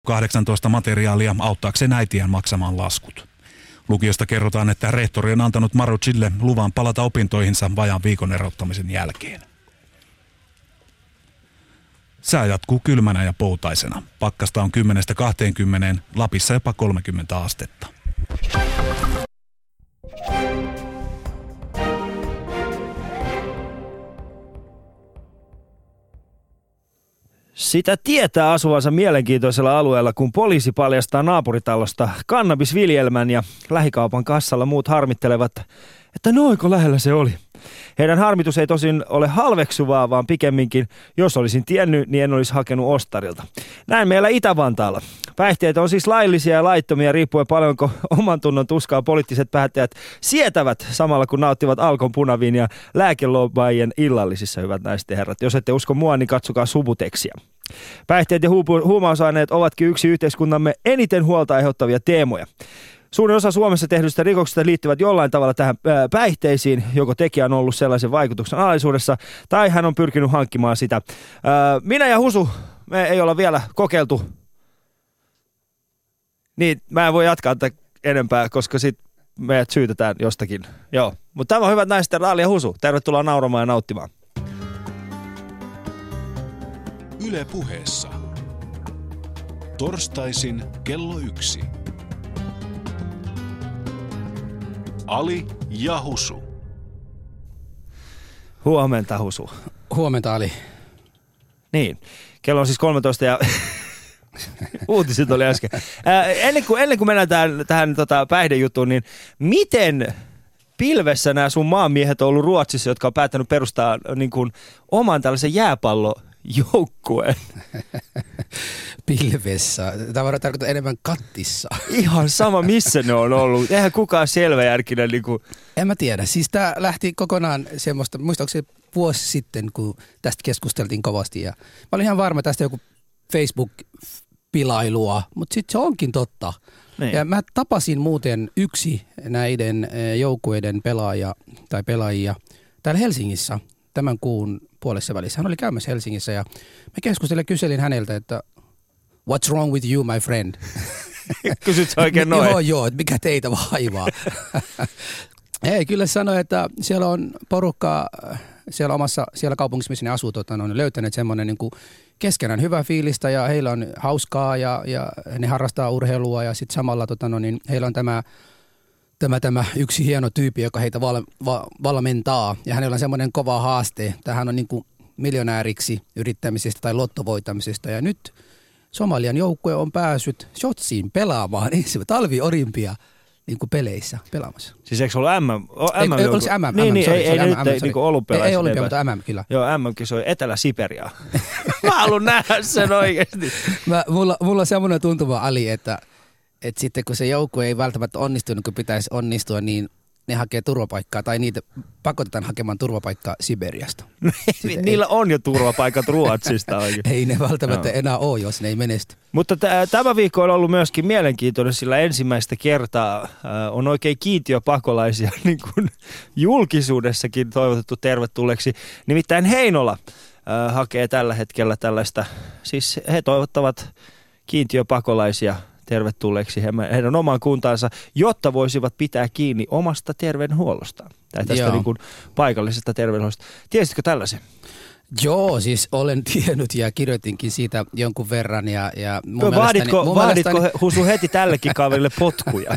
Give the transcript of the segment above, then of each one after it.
18 materiaalia auttaakseen äitiään maksamaan laskut. Lukiosta kerrotaan, että rehtori on antanut Marucille luvan palata opintoihinsa vajaan viikon erottamisen jälkeen. Sää jatkuu kylmänä ja poutaisena. Pakkasta on 10–20, Lapissa jopa 30 astetta. Sitä tietää asuvansa mielenkiintoisella alueella, kun poliisi paljastaa naapuritalosta kannabisviljelmän ja lähikaupan kassalla muut harmittelevat, että noinko lähellä se oli. Heidän harmitus ei tosin ole halveksuvaa, vaan pikemminkin, jos olisin tiennyt, niin en olisi hakenut ostarilta. Näin meillä Itä-Vantaalla. Päihteet on siis laillisia ja laittomia riippuen paljonko oman tunnon tuskaa poliittiset päättäjät sietävät samalla kun nauttivat Alkon punaviin ja lääkelobbaajien illallisissa, hyvät naiset ja herrat. Jos ette usko mua, niin katsokaa Subuteksia. Päihteet ja huumausaineet ovatkin yksi yhteiskuntamme eniten huolta aiheuttavia teemoja. Suurin osa Suomessa tehdyistä rikoksista liittyvät jollain tavalla tähän päihteisiin, joko tekijä on ollut sellaisen vaikutuksen alaisuudessa tai hän on pyrkinyt hankkimaan sitä. Minä ja Husu, me ei olla vielä kokeiltu. Niin, mä en voi jatkaa tätä enempää, koska sit meidät syytetään jostakin. Joo, mutta tämä on hyvät naiset, Raali ja Husu. Tervetuloa nauramaan ja nauttimaan. Yle Puheessa. Torstaisin kello 1. Ali ja Husu. Huomenta, Husu. Huomenta, Ali. Niin, kello on siis 13 ja uutiset oli äsken. Ennen kuin mennään tähän päihdejuttuun, niin miten pilvessä nämä sun maanmiehet on ollut Ruotsissa, jotka on päättänyt perustaa niin kuin oman tällaisen jääpallojoukkueen? Pilvessä. Tämä voidaan tarkoittaa enemmän kattissa. Ihan sama, missä ne on ollut. Eihän kukaan selväjärkinen. Niin kuin... En mä tiedä. Siis tämä lähti kokonaan semmoista, muistaakseni vuosi sitten, kun tästä keskusteltiin kovasti. Ja mä olin ihan varma tästä joku Facebook-pilailua, mutta sitten se onkin totta. Niin. Ja mä tapasin muuten yksi näiden joukkueiden pelaajia täällä Helsingissä tämän kuun puolessa välissä. Hän oli käymässä Helsingissä ja mä kyselin häneltä, että what's wrong with you, my friend? Kysyt sä oikein noin? Joo, että mikä teitä vaivaa? Ei, kyllä sanoi, että siellä on porukkaa siellä kaupungissa, missä ne asuu, on löytäneet semmoinen niin kuin keskenään hyvää fiilistä ja heillä on hauskaa ja ne harrastaa urheilua ja sitten samalla heillä on tämä yksi hieno tyyppi, joka heitä valmentaa ja hänellä on semmoinen kova haaste. Tähän on niin kuin miljonääriksi yrittämisestä tai lottovoitamisesta ja nyt Somalian joukkue on päässyt Shotsiin pelaamaan talvi-olympia niin kuin peleissä pelaamassa. Siis eikö se ollut MM? Oliko se MM? Niin, ei nyt niin kuin olympialaiset. Ei olympia, mutta MM kyllä. Joo, MM-kisoi Etelä-Siperiaa. Mä haluan nähdä sen oikeasti. Mulla on semmoinen tuntuma, Ali, että sitten kun se joukkue ei välttämättä onnistunut, kun pitäisi onnistua, niin ne hakee turvapaikkaa tai niitä pakotetaan hakemaan turvapaikkaa Siberiasta. Niillä on jo turvapaikat Ruotsista oikein. Ei ne välttämättä enää ole, jos ne ei menesty. Mutta tämä viikko on ollut myöskin mielenkiintoinen, sillä ensimmäistä kertaa on oikein kiintiöpakolaisia niin kuin julkisuudessakin toivotettu tervetulleeksi. Nimittäin Heinola hakee tällä hetkellä tällaista, siis he toivottavat kiintiöpakolaisia tervetulleeksi heidän omaan kuntaansa, jotta voisivat pitää kiinni omasta terveydenhuollostaan. Tai tästä niin kuin paikallisesta terveydenhuollosta. Tiesitkö tällaisen? Joo, siis olen tiennyt ja kirjoitinkin siitä jonkun verran. Vaaditko Husu heti tällekin kaverille potkuja?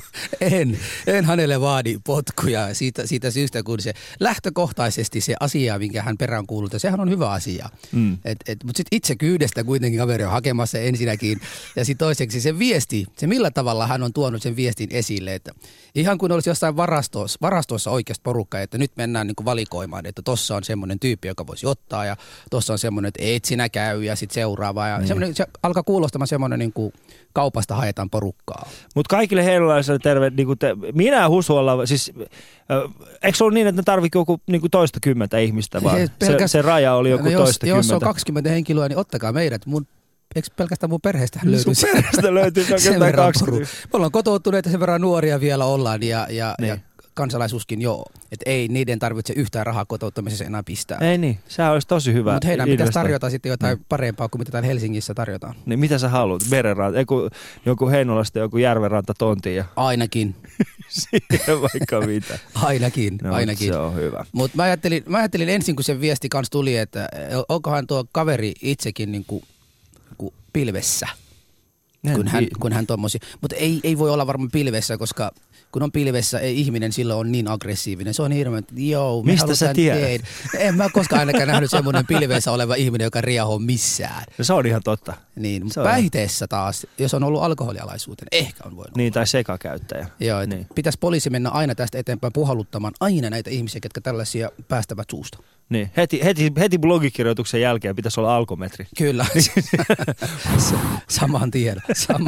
En hänelle vaadi potkuja siitä syystä, kun se lähtökohtaisesti se asia, minkä hän peräänkuuluttaa, sehän on hyvä asia. Mutta sitten itse kyydestä kuitenkin kaveri on hakemassa ensinnäkin. Ja sitten toiseksi se viesti, se millä tavalla hän on tuonut sen viestin esille, että ihan kun olisi jossain varastossa oikeasta porukkaa, että nyt mennään niin kuin valikoimaan, että tossa on semmoinen tyyppi, joka voisi ottaa ja tuossa on semmoinen, että et sinä käy ja sitten seuraava. Ja se alkaa kuulostamaan semmoinen niin kuin kaupasta haetaan porukkaa. Mutta kaikille heinolaisille terve, niin kuin minä ja Husu ollaan, siis eikö se ollut niin, että ne tarvitse joku niin kuin toista kymmentä ihmistä vaan? Se raja oli joku toista kymmentä. Jos on 20 henkilöä, niin ottakaa meidät. Eikö pelkästään mun perheestä löytyy? Sun perheestä löytyy sen verran 20. Me ollaan kotouttuneet ja sen verran nuoria vielä ollaan ja kansalaisuuskin joo. Että ei niiden tarvitse yhtään rahaa kotouttamisessa enää pistää. Ei niin, sehän olisi tosi hyvä. Mutta heidän pitäisi tarjota sitten jotain parempaa kuin mitä täällä Helsingissä tarjotaan. Niin mitä sä haluat? Merenranta, joku Heinolasta, joku järvenranta tontiin ja... Ainakin. Siihen vaikka mitä. Ainakin. Se on hyvä. Mutta mä ajattelin ensin, kun se viesti kanssa tuli, että onkohan tuo kaveri itsekin niinku pilvessä. Kun hän tommosi. Mutta ei voi olla varmaan pilvessä, koska kun on pilvessä, ei ihminen silloin on niin aggressiivinen. Se on hirveän, että mistä sä tiedät? En mä koskaan ainakaan nähnyt semmoinen pilveessä oleva ihminen, joka riahoo missään. No se on ihan totta. Niin, mutta päihteessä taas, jos on ollut alkoholialaisuuteen, ehkä on voinut. Niin, tai sekakäyttäjä. Joo, niin. Pitäisi poliisi mennä aina tästä eteenpäin puhalluttamaan aina näitä ihmisiä, jotka tällaisia päästävät suusta. Niin, heti blogikirjoituksen jälkeen pitäisi olla alkometri. Kyllä, saman tien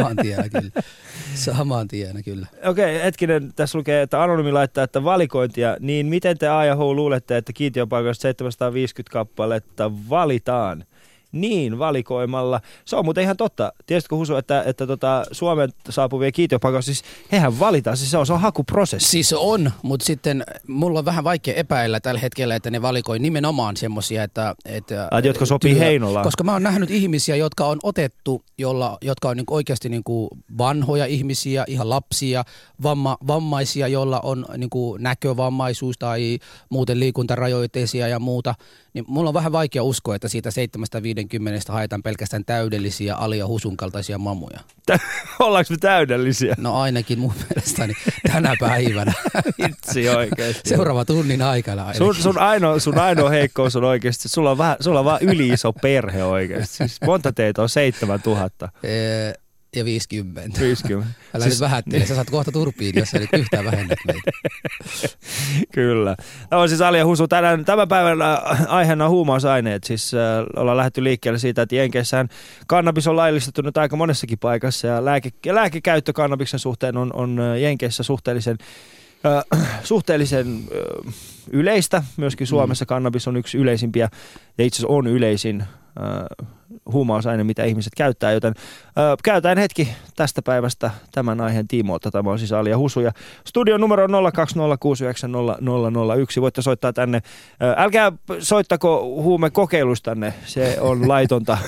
kyllä. Okei, hetkinen, tässä lukee, että anonyymi laittaa, että valikointia, niin miten te A ja H luulette, että kiintiöpaikoista 750 kappaletta valitaan? Niin, valikoimalla. Se on muuten ihan totta. Tiesitkö Husu, että Suomen saapuvien kiintiöpaikoista, siis hehän valitaan, siis se on hakuprosessi. Siis on, mutta sitten mulla on vähän vaikea epäillä tällä hetkellä, että ne valikoi nimenomaan semmoisia, että jotka sopii Heinolaan. Koska mä oon nähnyt ihmisiä, jotka on otettu, jotka on oikeasti vanhoja ihmisiä, ihan lapsia, vammaisia, joilla on näkövammaisuus tai muuten liikuntarajoitteisia ja muuta. Niin mulla on vähän vaikea uskoa, että siitä 750 haetaan pelkästään täydellisiä Ali ja Husun kaltaisia mamuja. Ollaanko me täydellisiä? No ainakin mun mielestäni tänä päivänä. Itse oikeasti. Seuraava tunnin aikana ainakin. Sun ainoa heikkous on oikeasti, sulla on vaan yli iso perhe oikeasti. Siis monta teitä on 7000. Ja 50. Älä nyt vähättele, sä saat kohta turpiin, jos sä nyt yhtään vähennät meitä. Kyllä. Tämä on siis Ali ja Husu. Tämän päivän aiheena on huumausaineet. Siis ollaan lähdetty liikkeelle siitä, että Jenkeissähän kannabis on laillistettu nyt aika monessakin paikassa. Ja lääkekäyttö kannabiksen suhteen on Jenkeissä suhteellisen yleistä. Myöskin Suomessa kannabis on yksi yleisimpiä ja itse asiassa on yleisin huumausaine, mitä ihmiset käyttää, joten käytetään hetki tästä päivästä tämän aiheen tiimoilta. Tämä on siis Ali ja Husu ja studion numero on 020690001. Voitte soittaa tänne. Älkää soittako huumekokeilustanne, se on laitonta,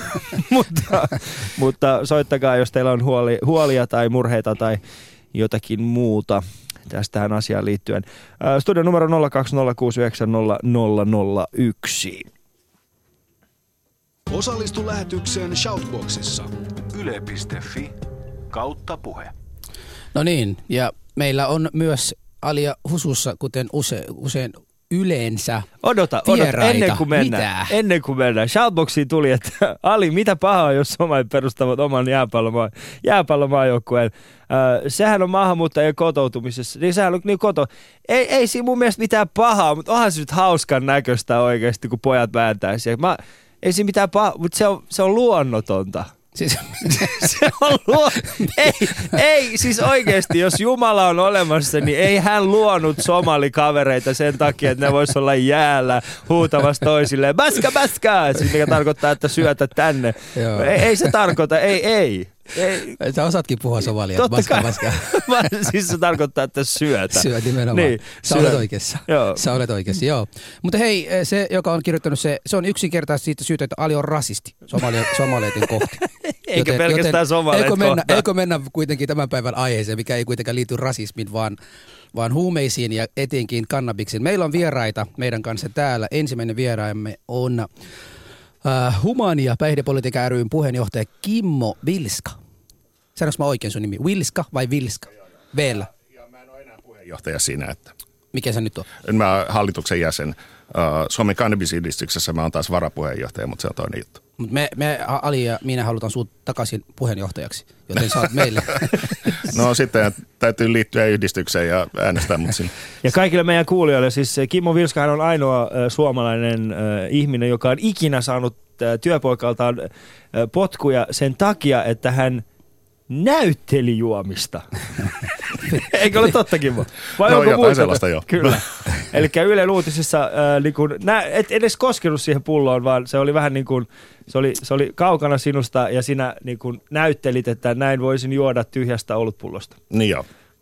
mutta soittakaa, jos teillä on huolia tai murheita tai jotakin muuta tähän asiaan liittyen. Studion numero 020690001. Osallistu lähetykseen Shoutboxissa. yle.fi/puhe. No niin, ja meillä on myös Ali ja Husussa, kuten usein yleensä Odota, ennen kuin mennään. Shoutboxiin tuli, että Ali, mitä pahaa, jos somalit perustavat oman jääpallomaajoukkueen. Sehän on maahanmuuttajien kotoutumisessa. Niin sehän on niin Ei siinä mun mielestä mitään pahaa, mutta onhan se nyt hauskan näköistä oikeasti, kun pojat vääntää siellä. Ei siinä mitään pahaa, mutta se on luonnotonta. Siis se on ei, siis oikeasti, jos Jumala on olemassa, niin ei hän luonut somalikavereita sen takia, että ne vois olla jäällä huutamassa toisilleen, baska, siis mikä tarkoittaa, että syötä tänne. Ei se tarkoita, ei. Sä osaatkin puhua somalia. Baska. Siis se tarkoittaa, että syötä. Syöt nimenomaan. Niin, Sä olet oikeassa, joo. Mutta hei, se, joka on kirjoittanut se on yksinkertaisesti siitä syytä, että Ali on rasisti somaleiden kohti. Eikä pelkästään somaleet kohtaan. Eikö mennä kuitenkin tämän päivän aiheeseen, mikä ei kuitenkaan liity rasismiin, vaan huumeisiin ja etenkin kannabiksiin. Meillä on vieraita meidän kanssa täällä. Ensimmäinen vieraamme on Humania päihdepolitiikan ry:n puheenjohtaja Kimmo Vilska. Sanoinko mä oikein sun nimi? Vilska vai Vilska? Veellä. Ja mä en ole enää puheenjohtaja siinä, että... Mikä sä nyt on? Mä oon hallituksen jäsen. Suomen kannabisyhdistyksessä mä oon taas varapuheenjohtaja, mutta se on toinen juttu. Mutta me Ali ja minä halutaan sut takaisin puheenjohtajaksi, joten sä oot meille. No sitten täytyy liittyä yhdistykseen ja äänestää mut sinne. Ja kaikille meidän kuulijoille, siis Kimmo Vilskahan on ainoa suomalainen ihminen, joka on ikinä saanut työpoikaltaan potkuja sen takia, että hän näytteli juomista. Eikö ole totta, Kimmo? Vai no jotain sellaista jo. Kyllä. Eli Ylen uutisissa et edes koskenut siihen pulloon, vaan se oli vähän niin kuin, se oli kaukana sinusta ja sinä niin kuin näyttelit, että näin voisin juoda tyhjästä olutpullosta. Niin joo.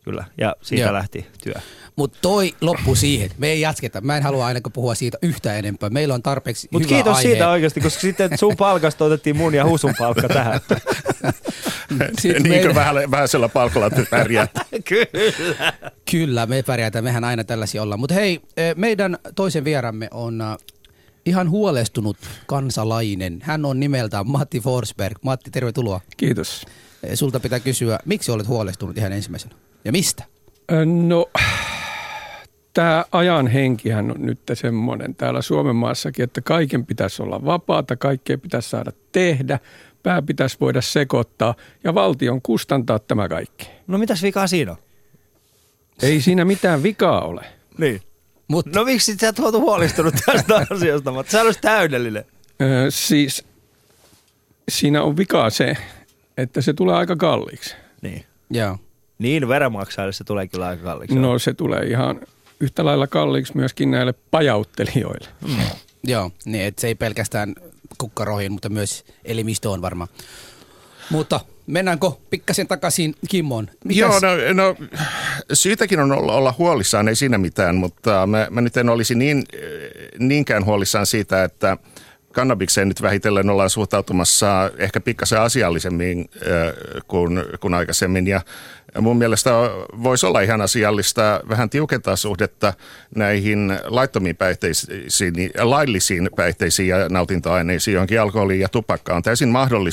kyllä. Ja siitä Joo. lähti työ. Mutta toi loppu siihen. Me ei jatketa. Mä en halua ainakaan puhua siitä yhtään enempää. Meillä on tarpeeksi Mutta hyvä kiitos aihe. siitä oikeasti, koska sitten sun palkasta otettiin mun ja Husun palkka tähän. Niinkö vähäisellä palkalla te pärjää? Kyllä. Kyllä, me pärjätään. Mehän aina tällaisia ollaan. Mutta hei, meidän toisen vieramme on ihan huolestunut kansalainen. Hän on nimeltään Matti Forsberg. Matti, tervetuloa. Kiitos. Sulta pitää kysyä, miksi olet huolestunut ihan ensimmäisenä? Ja mistä? No, tämä ajan henkihän on nyt semmoinen täällä Suomen maassakin, että kaiken pitäisi olla vapaata, kaikkea pitäisi saada tehdä, pää pitäisi voida sekoittaa ja valtion kustantaa tämä kaikki. No mitäs vikaa siinä on? Ei siinä mitään vikaa ole. Niin. No miksi sä oot huolestunut tästä asiasta? Mutta sä olisi täydellinen. Siis siinä on vikaa se, että se tulee aika kalliiksi. Niin. Joo. Niin, veronmaksajille se tulee kyllä aika kalliiksi. No se tulee ihan yhtä lailla kalliiksi myöskin näille pajauttelijoille. Joo, niin että se ei pelkästään kukkaroihin, mutta myös elimistöön varmaan. Mutta mennäänkö pikkasen takaisin Kimmoon? Joo, no syytäkin on olla huolissaan, ei siinä mitään, mutta mä nyt en olisi niinkään huolissaan siitä, että kannabikseen nyt vähitellen ollaan suhtautumassa ehkä pikkasen asiallisemmin kuin aikaisemmin. Ja mun mielestä voisi olla ihan asiallista vähän tiukentaa suhdetta näihin laittomiin päihteisiin, laillisiin päihteisiin ja nautintoaineisiin, johonkin alkoholiin ja tupakkaan. On täysin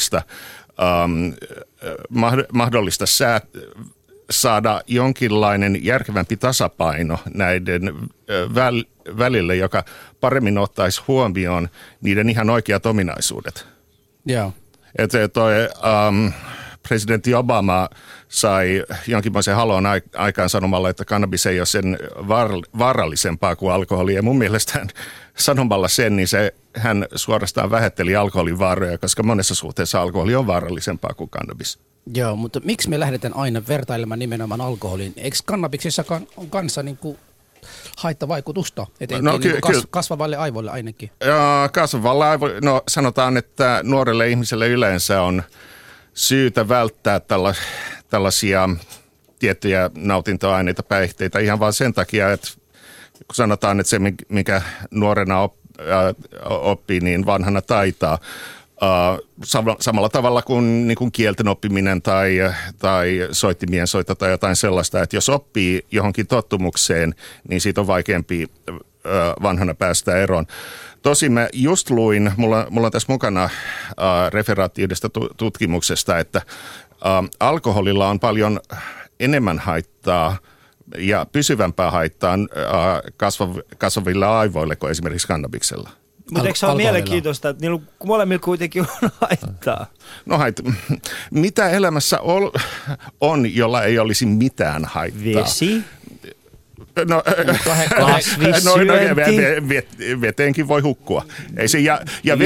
mahdollista saada jonkinlainen järkevämpi tasapaino näiden välille, joka paremmin ottaisi huomioon niiden ihan oikeat ominaisuudet. Joo. Että presidentti Obama sai jonkinlaisen halon aikaan sanomalla, että kannabis ei ole sen vaarallisempaa kuin alkoholi. Ja mun mielestä sanomalla sen, niin hän suorastaan vähätteli alkoholin vaaroja, koska monessa suhteessa alkoholi on vaarallisempaa kuin kannabis. Joo, mutta miksi me lähdetään aina vertailemaan nimenomaan alkoholiin? Eikö kannabiksessakaan on kanssa niin kuin haittavaikutusta, etenkin kasvavalle aivoille ainakin? Kasvavalle aivoille, no sanotaan, että nuorelle ihmiselle yleensä on syytä välttää tällaisia tiettyjä nautintoaineita, päihteitä ihan vain sen takia, että kun sanotaan, että se mikä nuorena oppii, niin vanhana taitaa. Samalla tavalla kuin, kielten oppiminen tai soittimien soitto tai jotain sellaista, että jos oppii johonkin tottumukseen, niin siitä on vaikeampi vanhana päästä eroon. Tosin mä just luin, mulla on tässä mukana referaatti yhdestä tutkimuksesta, että alkoholilla on paljon enemmän haittaa ja pysyvämpää haittaa kasvaville aivoille kuin esimerkiksi kannabiksella. Mutta eikö se ole mielenkiintoista, että niillä molemmilla kuitenkin on haittaa? No mitä elämässä on, jolla ei olisi mitään haittaa? Vesi? No, veteenkin voi hukkua. Ei se, ja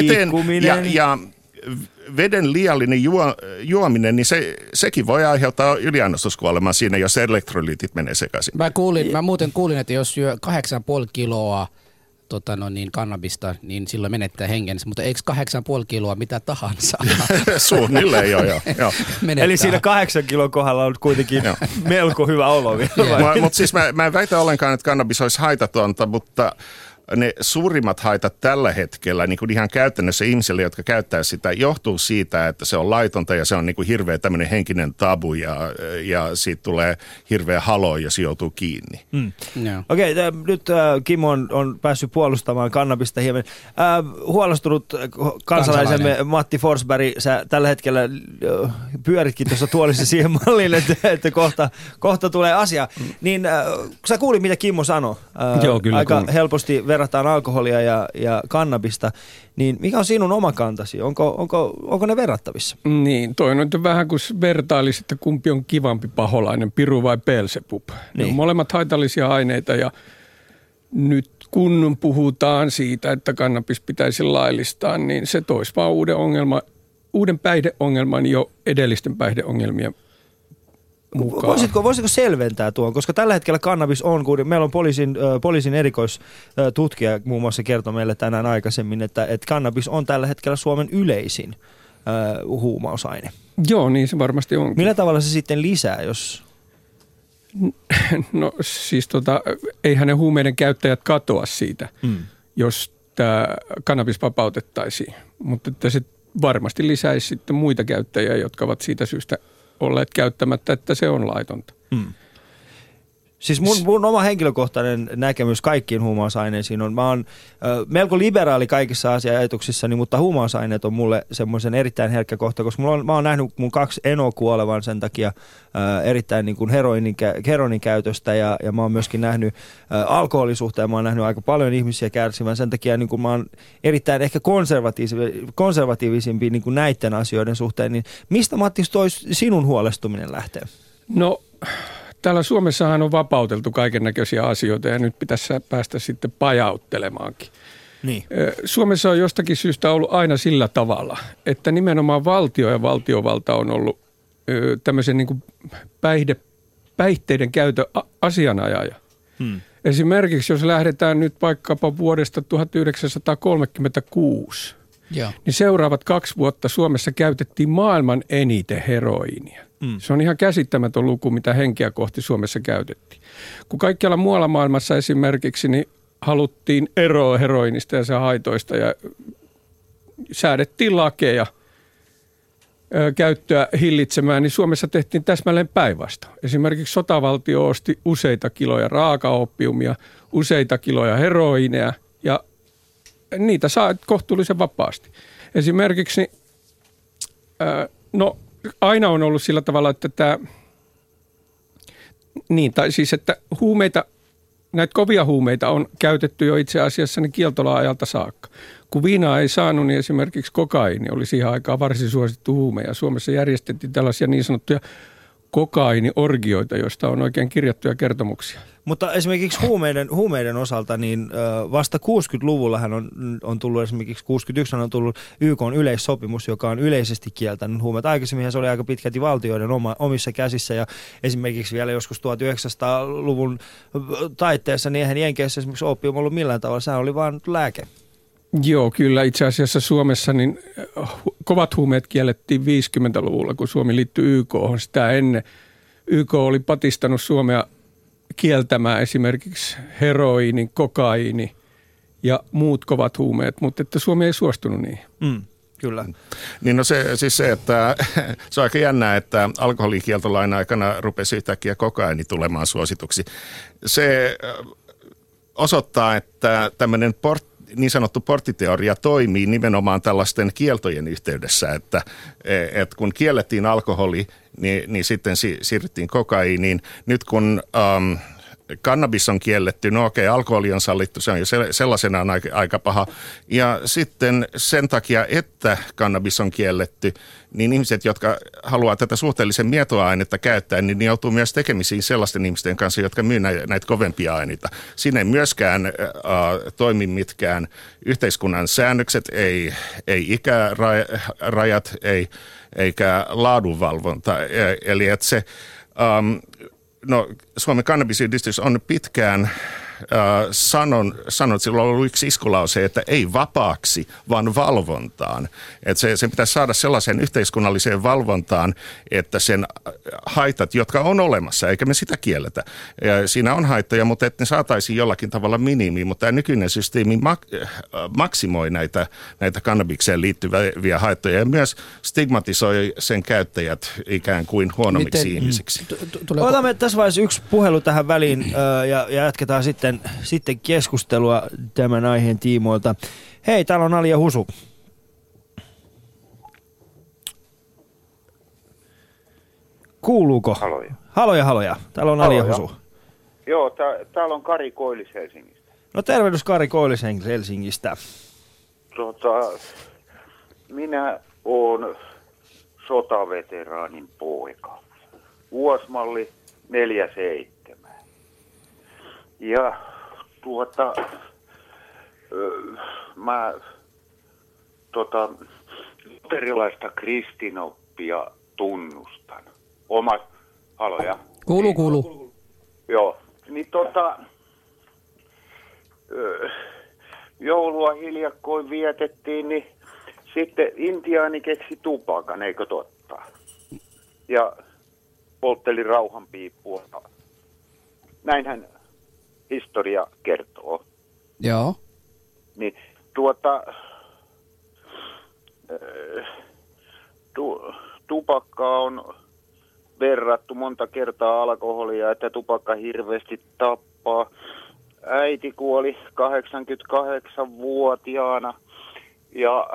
veden liiallinen juominen, niin sekin voi aiheuttaa yliannostuskuolemaa siinä, jos elektrolyytit menee sekaisin. Mä muuten kuulin, että jos syö 8,5 kiloa kannabista, niin silloin menettää henkensä, mutta eikö 8,5 kiloa mitä tahansa? Suunnilleen, joo. Eli siinä 8 kilon kohdalla on kuitenkin melko hyvä olo. Mutta siis mä en väitä ollenkaan, että kannabis olisi haitatonta, mutta ne suurimmat haitat tällä hetkellä niin kuin ihan käytännössä ihmisille, jotka käyttää sitä, johtuu siitä, että se on laitonta ja se on niin kuin hirveä tämmöinen henkinen tabu ja siitä tulee hirveä halo, jos joutuu kiinni. Okei, nyt Kim on päässyt puolustamaan kannabista hieman. Huolestunut kansalaisemme Matti Forsberg, sä tällä hetkellä pyöritkin tuossa tuolissa siihen malliin, että kohta tulee asia. Niin sä kuulit, mitä Kimmo sanoi. Joo, kyllä. Aika helposti verrataan alkoholia ja kannabista, niin mikä on sinun oma kantasi? Onko ne verrattavissa? Niin, toi on nyt vähän kuin vertailisi, että kumpi on kivampi paholainen, piru vai Beelzebub. Niin. Ne on molemmat haitallisia aineita ja nyt kun puhutaan siitä, että kannabis pitäisi laillistaa, niin se toisi vaan uuden päihdeongelman jo edellisten päihdeongelmien mukaan. Voisiko selventää tuon, koska tällä hetkellä kannabis on, kun meillä on poliisin erikoistutkija muun muassa kertoi meille tänään aikaisemmin, että kannabis on tällä hetkellä Suomen yleisin huumausaine. Joo, niin se varmasti on. Millä tavalla se sitten lisää, jos... No siis eihän ne huumeiden käyttäjät katoa siitä, jos tämä kannabis vapautettaisiin, mutta että se varmasti lisäisi sitten muita käyttäjiä, jotka ovat siitä syystä olleet käyttämättä, että se on laitonta. Siis mun oma henkilökohtainen näkemys kaikkiin huumausaineisiin on, mä oon melko liberaali kaikissa asia-ajatuksissani, mutta huumausaineet on mulle semmoisen erittäin herkkä kohta, koska mä oon nähnyt mun 2 enoa kuolevan sen takia erittäin niin kuin heroinin käytöstä ja mä oon myöskin nähnyt alkoholisuhteen, mä oon nähnyt aika paljon ihmisiä kärsivän sen takia, niin kuin mä oon erittäin ehkä konservatiivisimpi niin kuin näiden asioiden suhteen, niin mistä Mattis toi sinun huolestuminen lähtee? No täällä Suomessahan on vapauteltu kaiken näköisiä asioita ja nyt pitäisi päästä sitten pajauttelemaankin. Niin. Suomessa on jostakin syystä ollut aina sillä tavalla, että nimenomaan valtio ja valtiovalta on ollut tämmöisen niin kuin päihteiden käytön asianajaja. Esimerkiksi jos lähdetään nyt vaikkapa vuodesta 1936, niin seuraavat 2 vuotta Suomessa käytettiin maailman eniten heroiinia. Se on ihan käsittämätön luku, mitä henkeä kohti Suomessa käytettiin. Kun kaikkialla muualla maailmassa esimerkiksi niin haluttiin eroa heroinista ja sen haitoista ja säädettiin lakeja käyttöä hillitsemään, niin Suomessa tehtiin täsmälleen päinvastoin. Esimerkiksi sotavaltio osti useita kiloja raakaoppiumia, useita kiloja heroineja ja niitä saa kohtuullisen vapaasti. Esimerkiksi, aina on ollut sillä tavalla, että että huumeita, näitä kovia huumeita on käytetty jo itse asiassa niin kieltola-ajalta saakka. Kun viinaa ei saanut, niin esimerkiksi kokaini oli siihen aikaan varsin suosittu huume. Ja Suomessa järjestettiin tällaisia niin sanottuja kokainiorgioita, joista on oikein kirjattuja kertomuksia. Mutta esimerkiksi huumeiden osalta, niin vasta 60-luvullahan on tullut esimerkiksi 61 on tullut YK:n yleissopimus, joka on yleisesti kieltänyt huumeet. Aikaisemminhan se oli aika pitkälti valtioiden omissa käsissä ja esimerkiksi vielä joskus 1900-luvun taitteessa, niin eihän Jenkeissä esimerkiksi opium ollut millään tavalla, sehän oli vain lääke. Joo, kyllä itse asiassa Suomessa niin kovat huumeet kiellettiin 50-luvulla, kun Suomi liittyi YK:hon. Sitä ennen YK oli patistanut Suomea kieltämään esimerkiksi heroiini, kokaiini ja muut kovat huumeet, mutta että Suomi ei suostunut niihin. Kyllä. Niin no se, että se on aika jännää, että alkoholikieltolain aikana rupesi yhtäkkiä kokaini tulemaan suosituksi. Se osoittaa, että tämmöinen niin sanottu porttiteoria toimii nimenomaan tällaisten kieltojen yhteydessä, että kun kiellettiin alkoholi, niin sitten siirryttiin kokaiiniin. Nyt kun kannabis on kielletty, no okei, alkoholi on sallittu, se on jo sellaisenaan aika paha. Ja sitten sen takia, että kannabis on kielletty, niin ihmiset, jotka haluaa tätä suhteellisen mietoa ainetta käyttää, niin joutuu myös tekemisiin sellaisten ihmisten kanssa, jotka myy näitä kovempia aineita. Siinä ei myöskään toimi mitkään yhteiskunnan säännökset, ei ikärajat, eikä laadunvalvonta. Eli että se Suomen kannabisyhdistys on pitkään sanonut, että sillä on ollut yksi iskulause, että ei vapaaksi, vaan valvontaan. Että se pitäisi saada sellaiseen yhteiskunnalliseen valvontaan, että sen haitat, jotka on olemassa, eikä me sitä kielletä. Ja siinä on haittoja, mutta että ne saataisiin jollakin tavalla minimiin. Mutta tämä nykyinen systeemi maksimoi näitä kannabikseen liittyviä haittoja ja myös stigmatisoi sen käyttäjät ikään kuin huonommiksi ihmisiksi. Otamme tässä vaiheessa yksi puhelu tähän väliin ja jatketaan sitten keskustelua tämän aiheen tiimoilta. Hei, täällä on Ali ja Husu. Kuuluuko? Haloja. Täällä on Ali ja Husu. Joo, täällä on Kari Koillis Helsingistä. No tervehdys Kari Koillis Helsingistä. Minä oon sotaveteraanin poika. Vuosimalli 47. Ja mä luterilaista kristinoppia tunnustan. Haloja. Kuuluu. Joo, niin joulua hiljakkoin vietettiin, niin sitten intiaani keksi tupakan, eikö totta? Ja poltteli rauhanpiippua Näinhän historia kertoo. Joo. Niin tupakkaa on verrattu monta kertaa alkoholia, että tupakka hirveästi tappaa. Äiti kuoli 88-vuotiaana ja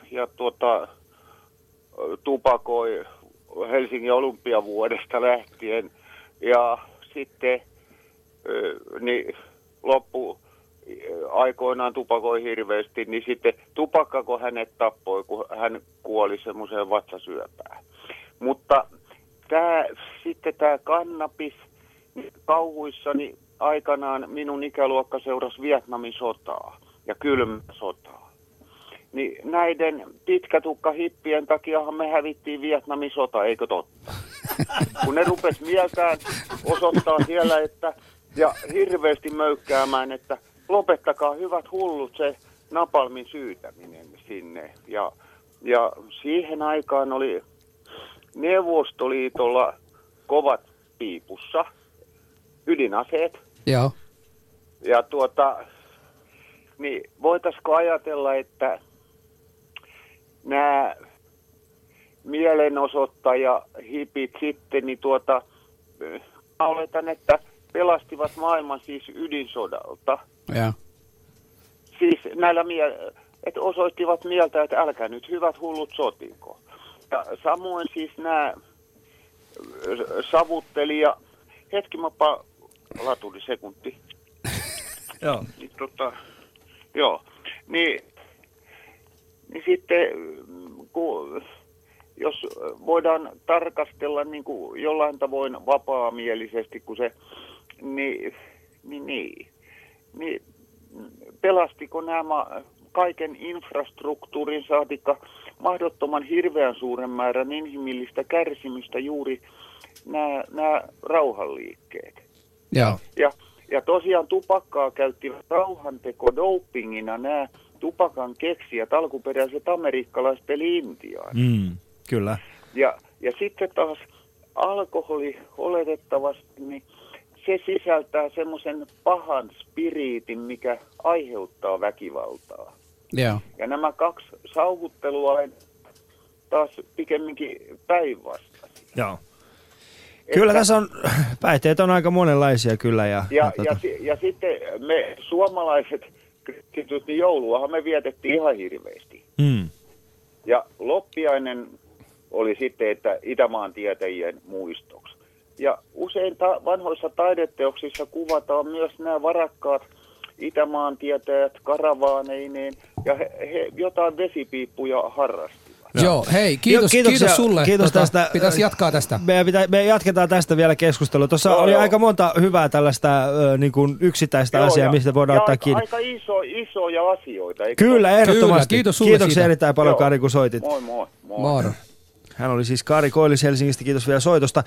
tupakoi Helsingin olympiavuodesta lähtien ja sitten niin loppu aikoinaan tupakoi hirveästi, niin sitten tupakkako hänet tappoi, kun hän kuoli semmoiseen vatsasyöpään. Mutta sitten tämä kannabis kauhuissani aikanaan minun ikäluokka seurasi Vietnamin sotaa ja kylmää sotaa. Niin näiden pitkätukkahippien takiahan me hävittiin Vietnamin sota, eikö totta? Kun ne rupesi mieltään osoittaa siellä, ja hirveästi möykkäämään, että lopettakaa hyvät hullut se napalmin syytäminen sinne. Ja siihen aikaan oli Neuvostoliitolla kovat piipussa, ydinaseet. Joo. Ja niin voitaisiko ajatella, että nämä mielenosoittajahipit sitten, niin oletan, että pelastivat maailman siis ydinsodalta. Ja. Siis näillä että osoittivat mieltä, että älkää nyt hyvät hullut sotiko. Ja samoin siis nämä savuttelija, hetki mä laturi sekunti. Joo. Joo. Niin sitten jos voidaan tarkastella niin kuin jollain tavoin vapaamielisesti, kun se, niin pelastiko nämä kaiken infrastruktuurin saatikka mahdottoman hirveän suuren määrän inhimillistä kärsimystä juuri nämä rauhanliikkeet. Joo. Ja tosiaan tupakkaa käyttivät rauhanteko-dopingina nämä tupakan keksijät, alkuperäiset amerikkalaiset eli Intiaan. Kyllä. Ja sitten taas alkoholi oletettavasti, niin se sisältää semmoisen pahan spiriitin, mikä aiheuttaa väkivaltaa. Joo. Ja nämä kaksi sauhuttelua taas pikemminkin päinvastaisia. Joo. Kyllä tässä on, päihteet on aika monenlaisia kyllä. Ja sitten me suomalaiset kristityt, niin jouluahan me vietettiin ihan hirveästi. Ja loppiainen oli sitten, että Itämaan tietäjien muistoksi. Ja usein vanhoissa taideteoksissa kuvataan myös nämä varakkaat Itämaan tietäjät karavaaneineen, ja he jotain vesipiippuja harrastivat. Joo, hei, kiitos sulle. Kiitos tästä. Pitäisi jatkaa tästä. Me jatketaan tästä vielä keskustelua. Tuossa oli aika monta hyvää tällaista niin kuin yksittäistä asiaa, mistä voidaan ottaa kiinni. Aika isoja asioita. Kyllä, ehdottomasti. Kiitos sulle Kiitoksia siitä. erittäin paljon, Kari, kun soitit. Moi. Moro. Hän oli siis Kari Koillis Helsingistä. Kiitos vielä soitosta.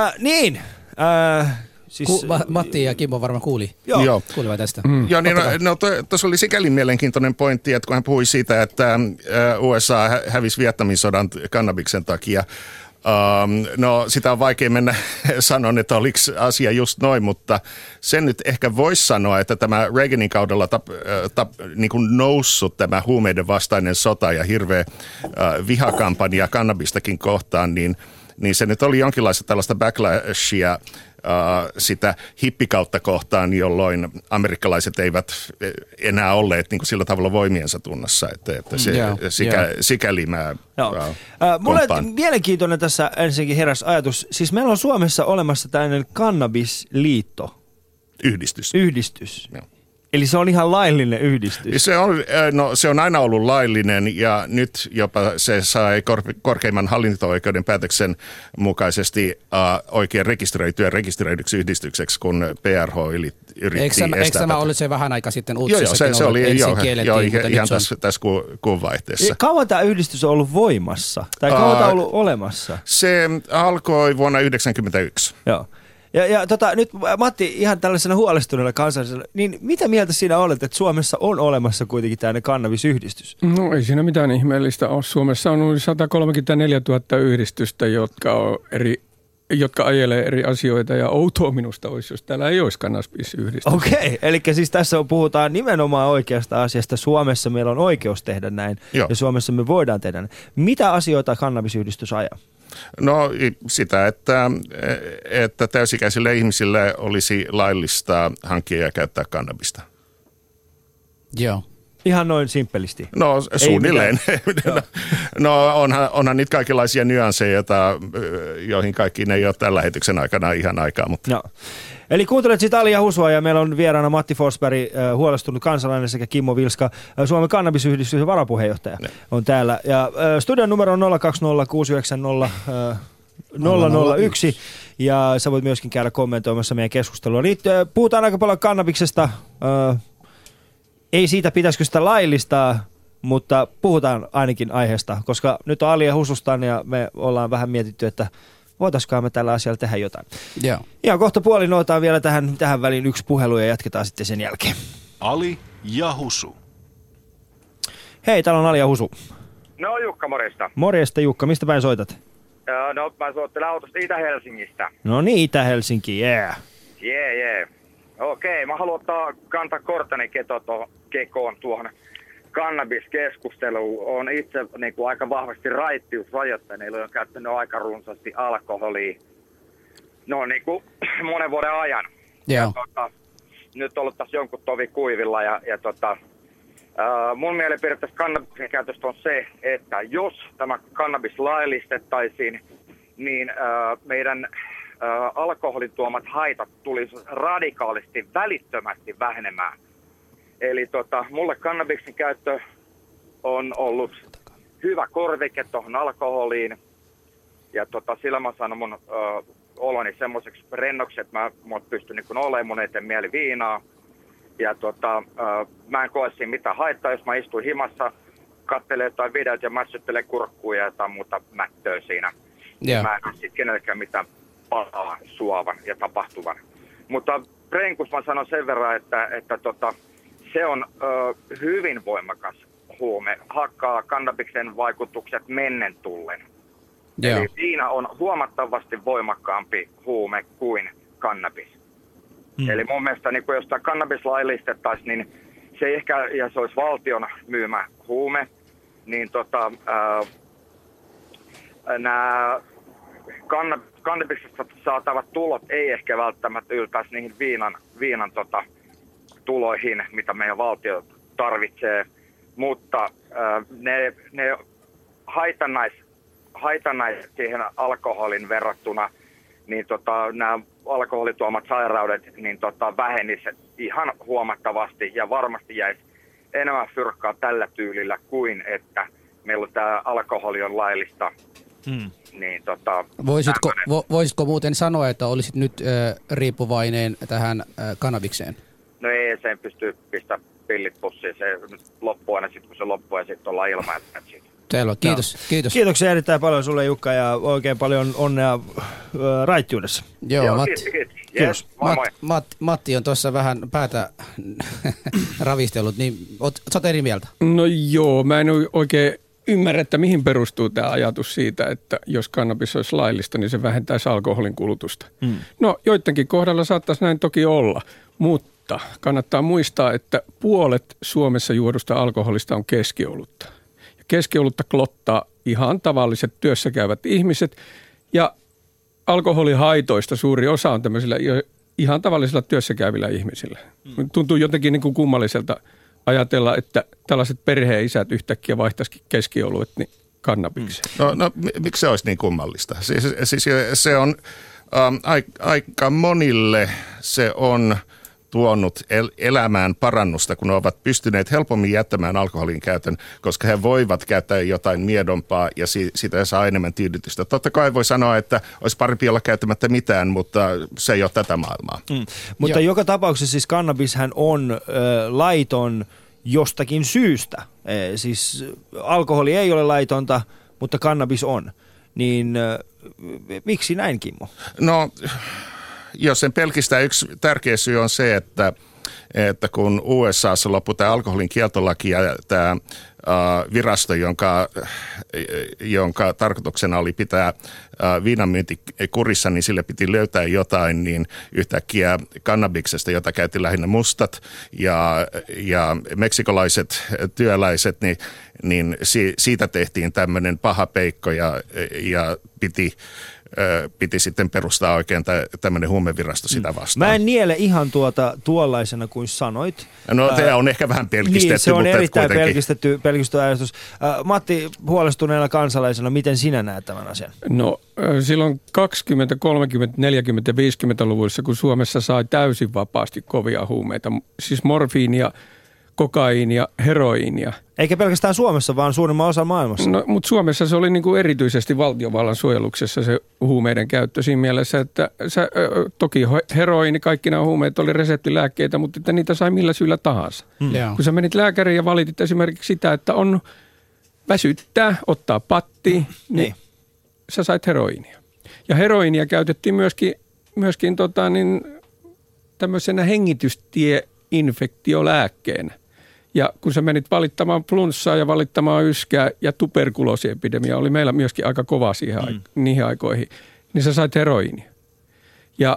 Siis, Matti ja Kimmo varmaan kuuli. Joo. Kuulivat tästä. Joo, niin tuossa oli sikäli mielenkiintoinen pointti, että kun hän puhui siitä, että USA hävisi Vietnamin sodan kannabiksen takia. No sitä on vaikea mennä sanoa, että oliko asia just noin, mutta sen nyt ehkä voisi sanoa, että tämä Reaganin kaudella niin kuin noussut tämä huumeiden vastainen sota ja hirveä vihakampanja kannabistakin kohtaan, niin se nyt oli jonkinlaista tällaista backlashia sitä hippikautta kohtaan, jolloin amerikkalaiset eivät enää olleet niin kuin sillä tavalla voimiensa tunnossa, että sikäli mä mulle mielenkiintoinen tässä ensinnäkin heräsi ajatus, siis meillä on Suomessa olemassa tällainen kannabisliitto. Yhdistys. Joo. Eli se on ihan laillinen yhdistys. Se on aina ollut laillinen ja nyt jopa se sai korkeimman hallinto-oikeuden päätöksen mukaisesti oikein rekisteröidyksi yhdistykseksi, kun PRH yritti estää. Eikö tämä ollut se vähän aika sitten uutisissakin? Joo, se oli ihan tässä kuun vaihteessa. Kauan tämä yhdistys on ollut voimassa? Tai kauan tämä on ollut olemassa? Se alkoi vuonna 1991. Joo. Ja nyt Matti, ihan tällaisena huolestuneena kansallisena, niin mitä mieltä siinä olet, että Suomessa on olemassa kuitenkin tämmöinen kannabisyhdistys? No ei siinä mitään ihmeellistä ole. Suomessa on 134 000 yhdistystä, jotka on eri jotka ajelee eri asioita, ja outoa minusta olisi, jos täällä ei olisi kannabisyhdistystä. Okei, eli siis tässä puhutaan nimenomaan oikeasta asiasta. Suomessa meillä on oikeus tehdä näin, ja Suomessa me voidaan tehdä näin. Mitä asioita kannabisyhdistys ajaa? No sitä, että täysikäisille ihmisille olisi laillista hankkia ja käyttää kannabista. Joo. Ihan noin simppelisti. No suunnilleen. No onhan niitä kaikenlaisia nyansseja, joihin kaikkiin ei ole tällä lähetyksen aikana ihan aikaa. Mutta. No. Eli kuuntelet sitä Alia Husua ja meillä on vieraana Matti Forsberg, huolestunut kansalainen, sekä Kimmo Vilska, Suomen kannabisyhdistyksen varapuheenjohtaja on täällä. Ja studion numero on 020690001 ja sä voit myöskin käydä kommentoimassa meidän keskustelua. Puhutaan aika paljon kannabiksesta. Ei siitä, pitäisikö sitä laillistaa, mutta puhutaan ainakin aiheesta, koska nyt on Alia Husustaan ja me ollaan vähän mietitty, että voitaisiinko me tällä asialla tehdä jotain. Joo. Ihan kohta puolin otetaan vielä tähän väliin yksi puhelu ja jatketaan sitten sen jälkeen. Ali ja Husu. Hei, täällä on Ali ja Husu. No Jukka, morjesta. Morjesta Jukka, mistä päin soitat? No mä soittelen autosta Itä-Helsingistä. No niin, Itä-Helsinki, yeah. Yeah. Okei, mä haluan kantaa kortani kekoon tuohon kannabiskeskusteluun. On itse niin kuin aika vahvasti raittiusrajoitteinen, on käyttänyt aika runsaasti alkoholia. No niin kuin monen vuoden ajan. Joo. Ja, nyt on ollut tässä jonkun tovi kuivilla ja mun mielipide tästä kannabiksen käytöstä on se, että jos tämä kannabis laillistettaisiin, niin meidän alkoholin tuomat haitat tulisi radikaalisti välittömästi vähenemään. Eli mulle kannabiksen käyttö on ollut hyvä korvike tuohon alkoholiin. Ja sillä mä sanon mun oloni semmoiseksi rennoksi, että mä pystyn niin olemaan, mun eteen mieli viinaa. Ja mä en koe siinä mitään haittaa, jos mä istun himassa, katselen jotain videoita ja mässyttelen kurkkuja ja jotain muuta mättöä siinä. Yeah. Mä en ole sitten kenellekään mitään pahaa suovan ja tapahtuvan. Mutta Renkus mä sanon sen verran, että se on hyvin voimakas huume. Hakkaa kannabiksen vaikutukset mennen tullen. Yeah. Eli viina on huomattavasti voimakkaampi huume kuin kannabis. Eli mun mielestä niin jos tämä kannabis laillistettaisiin, niin se ei ehkä, ja se olisi valtion myymä huume, niin nämä kannabiksesta saatavat tulot ei ehkä välttämättä yltäisi niihin viinan tuloihin, mitä meidän valtio tarvitsee, mutta ne haitannais siihen alkoholin verrattuna, niin nämä alkoholituomat sairaudet niin vähenisi ihan huomattavasti ja varmasti jäisi enemmän fyrkkaa tällä tyylillä kuin että meillä tämä alkoholi on laillista. Niin, voisitko muuten sanoa, että olisit nyt riippuvainen tähän kannabikseen? No ei, sen pystyy pistämään pillit pussiin. Se loppuu aina sitten, kun se loppuu ja sitten ollaan ilman. Selvä, kiitos. Kiitoksia erittäin paljon sulle Jukka ja oikein paljon onnea raittiudessa. Joo, kiitos. Matti on tuossa vähän päätä ravistellut, niin oot eri mieltä? No joo, mä en oikein ymmärrä, että mihin perustuu tämä ajatus siitä, että jos kannabis olisi laillista, niin se vähentäisi alkoholin kulutusta. No joidenkin kohdalla saattaisi näin toki olla, mutta kannattaa muistaa, että puolet Suomessa juodusta alkoholista on keskiolutta. Ja keskiolutta klottaa ihan tavalliset työssäkäyvät ihmiset ja alkoholihaitoista suuri osa on tämmöisillä ihan tavallisilla työssäkäyvillä ihmisillä. Tuntuu jotenkin niin kuin kummalliselta ajatella, että tällaiset perheenisät yhtäkkiä vaihtaisikin keskioluet niin kannabikseen. No miksi se olisi niin kummallista? Siis se on aika monille se on tuonut elämään parannusta, kun ne ovat pystyneet helpommin jättämään alkoholin käytön, koska he voivat käyttää jotain miedompaa ja siitä saa enemmän tyydytystä. Totta kai voi sanoa, että olisi parempi olla käyttämättä mitään, mutta se ei ole tätä maailmaa. Mutta joka tapauksessa siis kannabishän on laiton jostakin syystä. Siis alkoholi ei ole laitonta, mutta kannabis on. Niin miksi näin, Kimmo? No, jos sen pelkistää, yksi tärkeä syy on se, että että kun USAssa loppui tämä alkoholin kieltolaki ja tämä virasto, jonka tarkoituksena oli pitää viinanmyynti kurissa, niin sille piti löytää jotain, niin yhtäkkiä kannabiksesta, jota käytti lähinnä mustat ja meksikolaiset työläiset, niin siitä tehtiin tämmöinen paha peikko ja piti sitten perustaa oikein tämmöinen huumevirasto sitä vastaan. Mä en niele ihan tuollaisena kuin sanoit. No tämä on ehkä vähän pelkistetty. Niin, se on mutta erittäin kuitenkin pelkistetty ajatus. Matti, huolestuneena kansalaisena, miten sinä näet tämän asian? No silloin 20, 30, 40, 50-luvuissa, kun Suomessa sai täysin vapaasti kovia huumeita, siis morfiinia, kokaiinia, heroiinia. Eikä pelkästään Suomessa, vaan suurimman osa maailmassa. No, mutta Suomessa se oli niin kuin erityisesti valtiovallan suojeluksessa se huumeiden käyttö siinä mielessä, että toki heroiini, kaikki nämä huumeet oli reseptilääkkeitä, mutta että niitä sai millä syyllä tahansa. Kun sä menit lääkäriin ja valitit esimerkiksi sitä, että on väsyttää, ottaa patti, niin sä sait heroiinia. Ja heroiinia käytettiin myöskin tämmöisenä hengitystieinfektiolääkkeenä. Ja kun sä menit valittamaan flunssaa ja valittamaan yskää ja tuberkuloosiepidemia oli meillä myöskin aika kova niihin aikoihin, niin sä sait heroiinia. Ja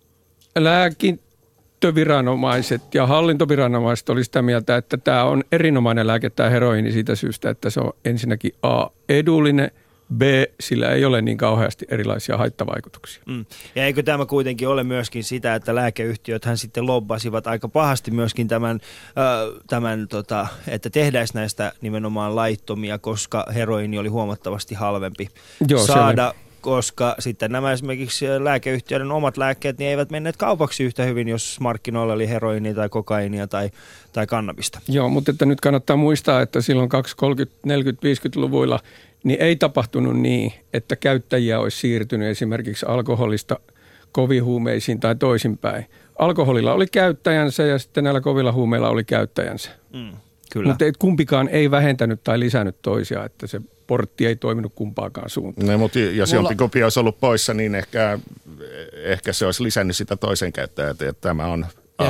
lääkintöviranomaiset ja hallintoviranomaiset oli sitä mieltä, että tämä on erinomainen lääke, tämä heroiini siitä syystä, että se on ensinnäkin A, edullinen, B, sillä ei ole niin kauheasti erilaisia haittavaikutuksia. Ja eikö tämä kuitenkin ole myöskin sitä, että lääkeyhtiöthän sitten lobbasivat aika pahasti myöskin että tehdäisiin näistä nimenomaan laittomia, koska heroini oli huomattavasti halvempi saada, koska sitten nämä esimerkiksi lääkeyhtiöiden omat lääkkeet niin eivät menneet kaupaksi yhtä hyvin, jos markkinoilla oli heroinia tai kokainia tai kannabista. Joo, mutta että nyt kannattaa muistaa, että silloin 20, 30, 40, 50-luvuilla niin ei tapahtunut niin, että käyttäjiä olisi siirtynyt esimerkiksi alkoholista kovihuumeisiin tai toisinpäin. Alkoholilla oli käyttäjänsä ja sitten näillä kovilla huumeilla oli käyttäjänsä. Kyllä. Mutta kumpikaan ei vähentänyt tai lisännyt toisia, että se portti ei toiminut kumpaakaan suuntaan. No, mutta jos jompikumpi olisi ollut poissa, niin ehkä se olisi lisännyt sitä toisen käyttäjää. Tämä on...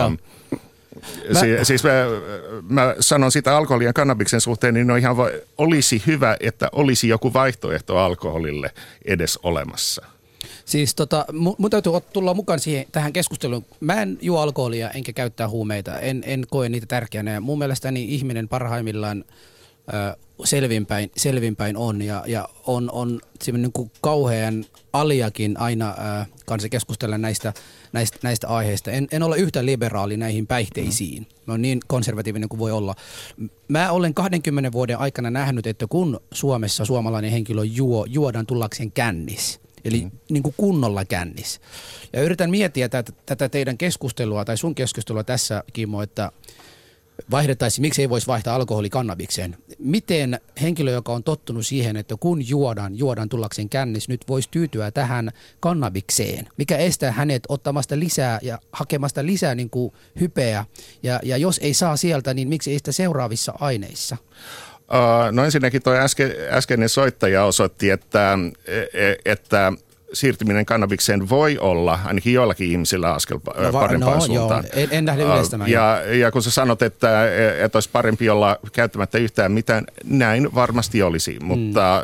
Siis mä sanon sitä alkoholin ja kannabiksen suhteen, niin olisi hyvä, että olisi joku vaihtoehto alkoholille edes olemassa. Siis mun täytyy tulla mukaan tähän keskusteluun. Mä en juo alkoholia enkä käyttää huumeita, en koe niitä tärkeänä. Ja mun mielestäni ihminen parhaimmillaan selvinpäin on ja on niin kuin kauhean aliakin aina kanssa keskustella näistä aiheista. En ole yhtä liberaali näihin päihteisiin. Mä oon niin konservatiivinen kuin voi olla. Mä olen 20 vuoden aikana nähnyt, että kun Suomessa suomalainen henkilö juodaan tullakseen kännis, eli niin kuin kunnolla kännis. Ja yritän miettiä tätä teidän keskustelua tai sun keskustelua tässä, Kimmo, että vaihdettaisiin, miksi ei voisi vaihtaa alkoholi kannabikseen. Miten henkilö, joka on tottunut siihen, että kun juodaan tullakseen kännis, nyt voisi tyytyä tähän kannabikseen, mikä estää hänet ottamasta lisää ja hakemasta lisää niin kuin hypeä. Ja jos ei saa sieltä, niin miksi ei sitä seuraavissa aineissa? No ensinnäkin tuo äskeinen soittaja osoitti, että siirtyminen kannabikseen voi olla ainakin joillakin ihmisillä askel parempaan suuntaan. Joo. En lähde yleistämään. Ja kun sä sanot, että olisi parempi olla käyttämättä yhtään mitään, näin varmasti olisi, mutta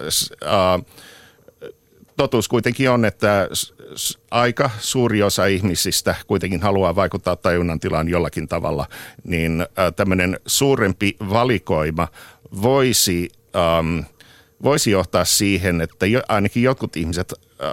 totuus kuitenkin on, että aika suuri osa ihmisistä kuitenkin haluaa vaikuttaa tajunnan tilaan jollakin tavalla, niin tämmöinen suurempi valikoima voisi johtaa siihen, että ainakin jotkut ihmiset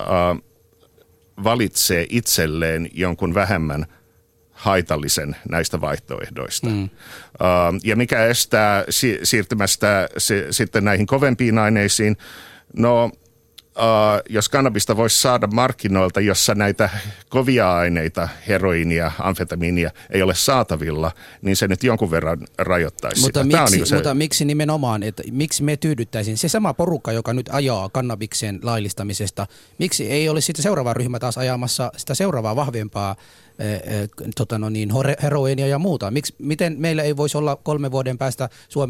valitsee itselleen jonkun vähemmän haitallisen näistä vaihtoehdoista. Ja mikä estää siirtymästä sitten näihin kovempiin aineisiin? No, jos kannabista voisi saada markkinoilta, jossa näitä kovia aineita, heroiinia, amfetamiinia ei ole saatavilla, niin se nyt jonkun verran rajoittaisi sitä. Mutta miksi nimenomaan, että miksi me tyydyttäisiin? Se sama porukka, joka nyt ajaa kannabiksen laillistamisesta, miksi ei ole sitten seuraava ryhmä taas ajamassa sitä seuraavaa vahvempaa heroiinia ja muuta? Miten meillä ei voisi olla 3 vuoden päästä Suomen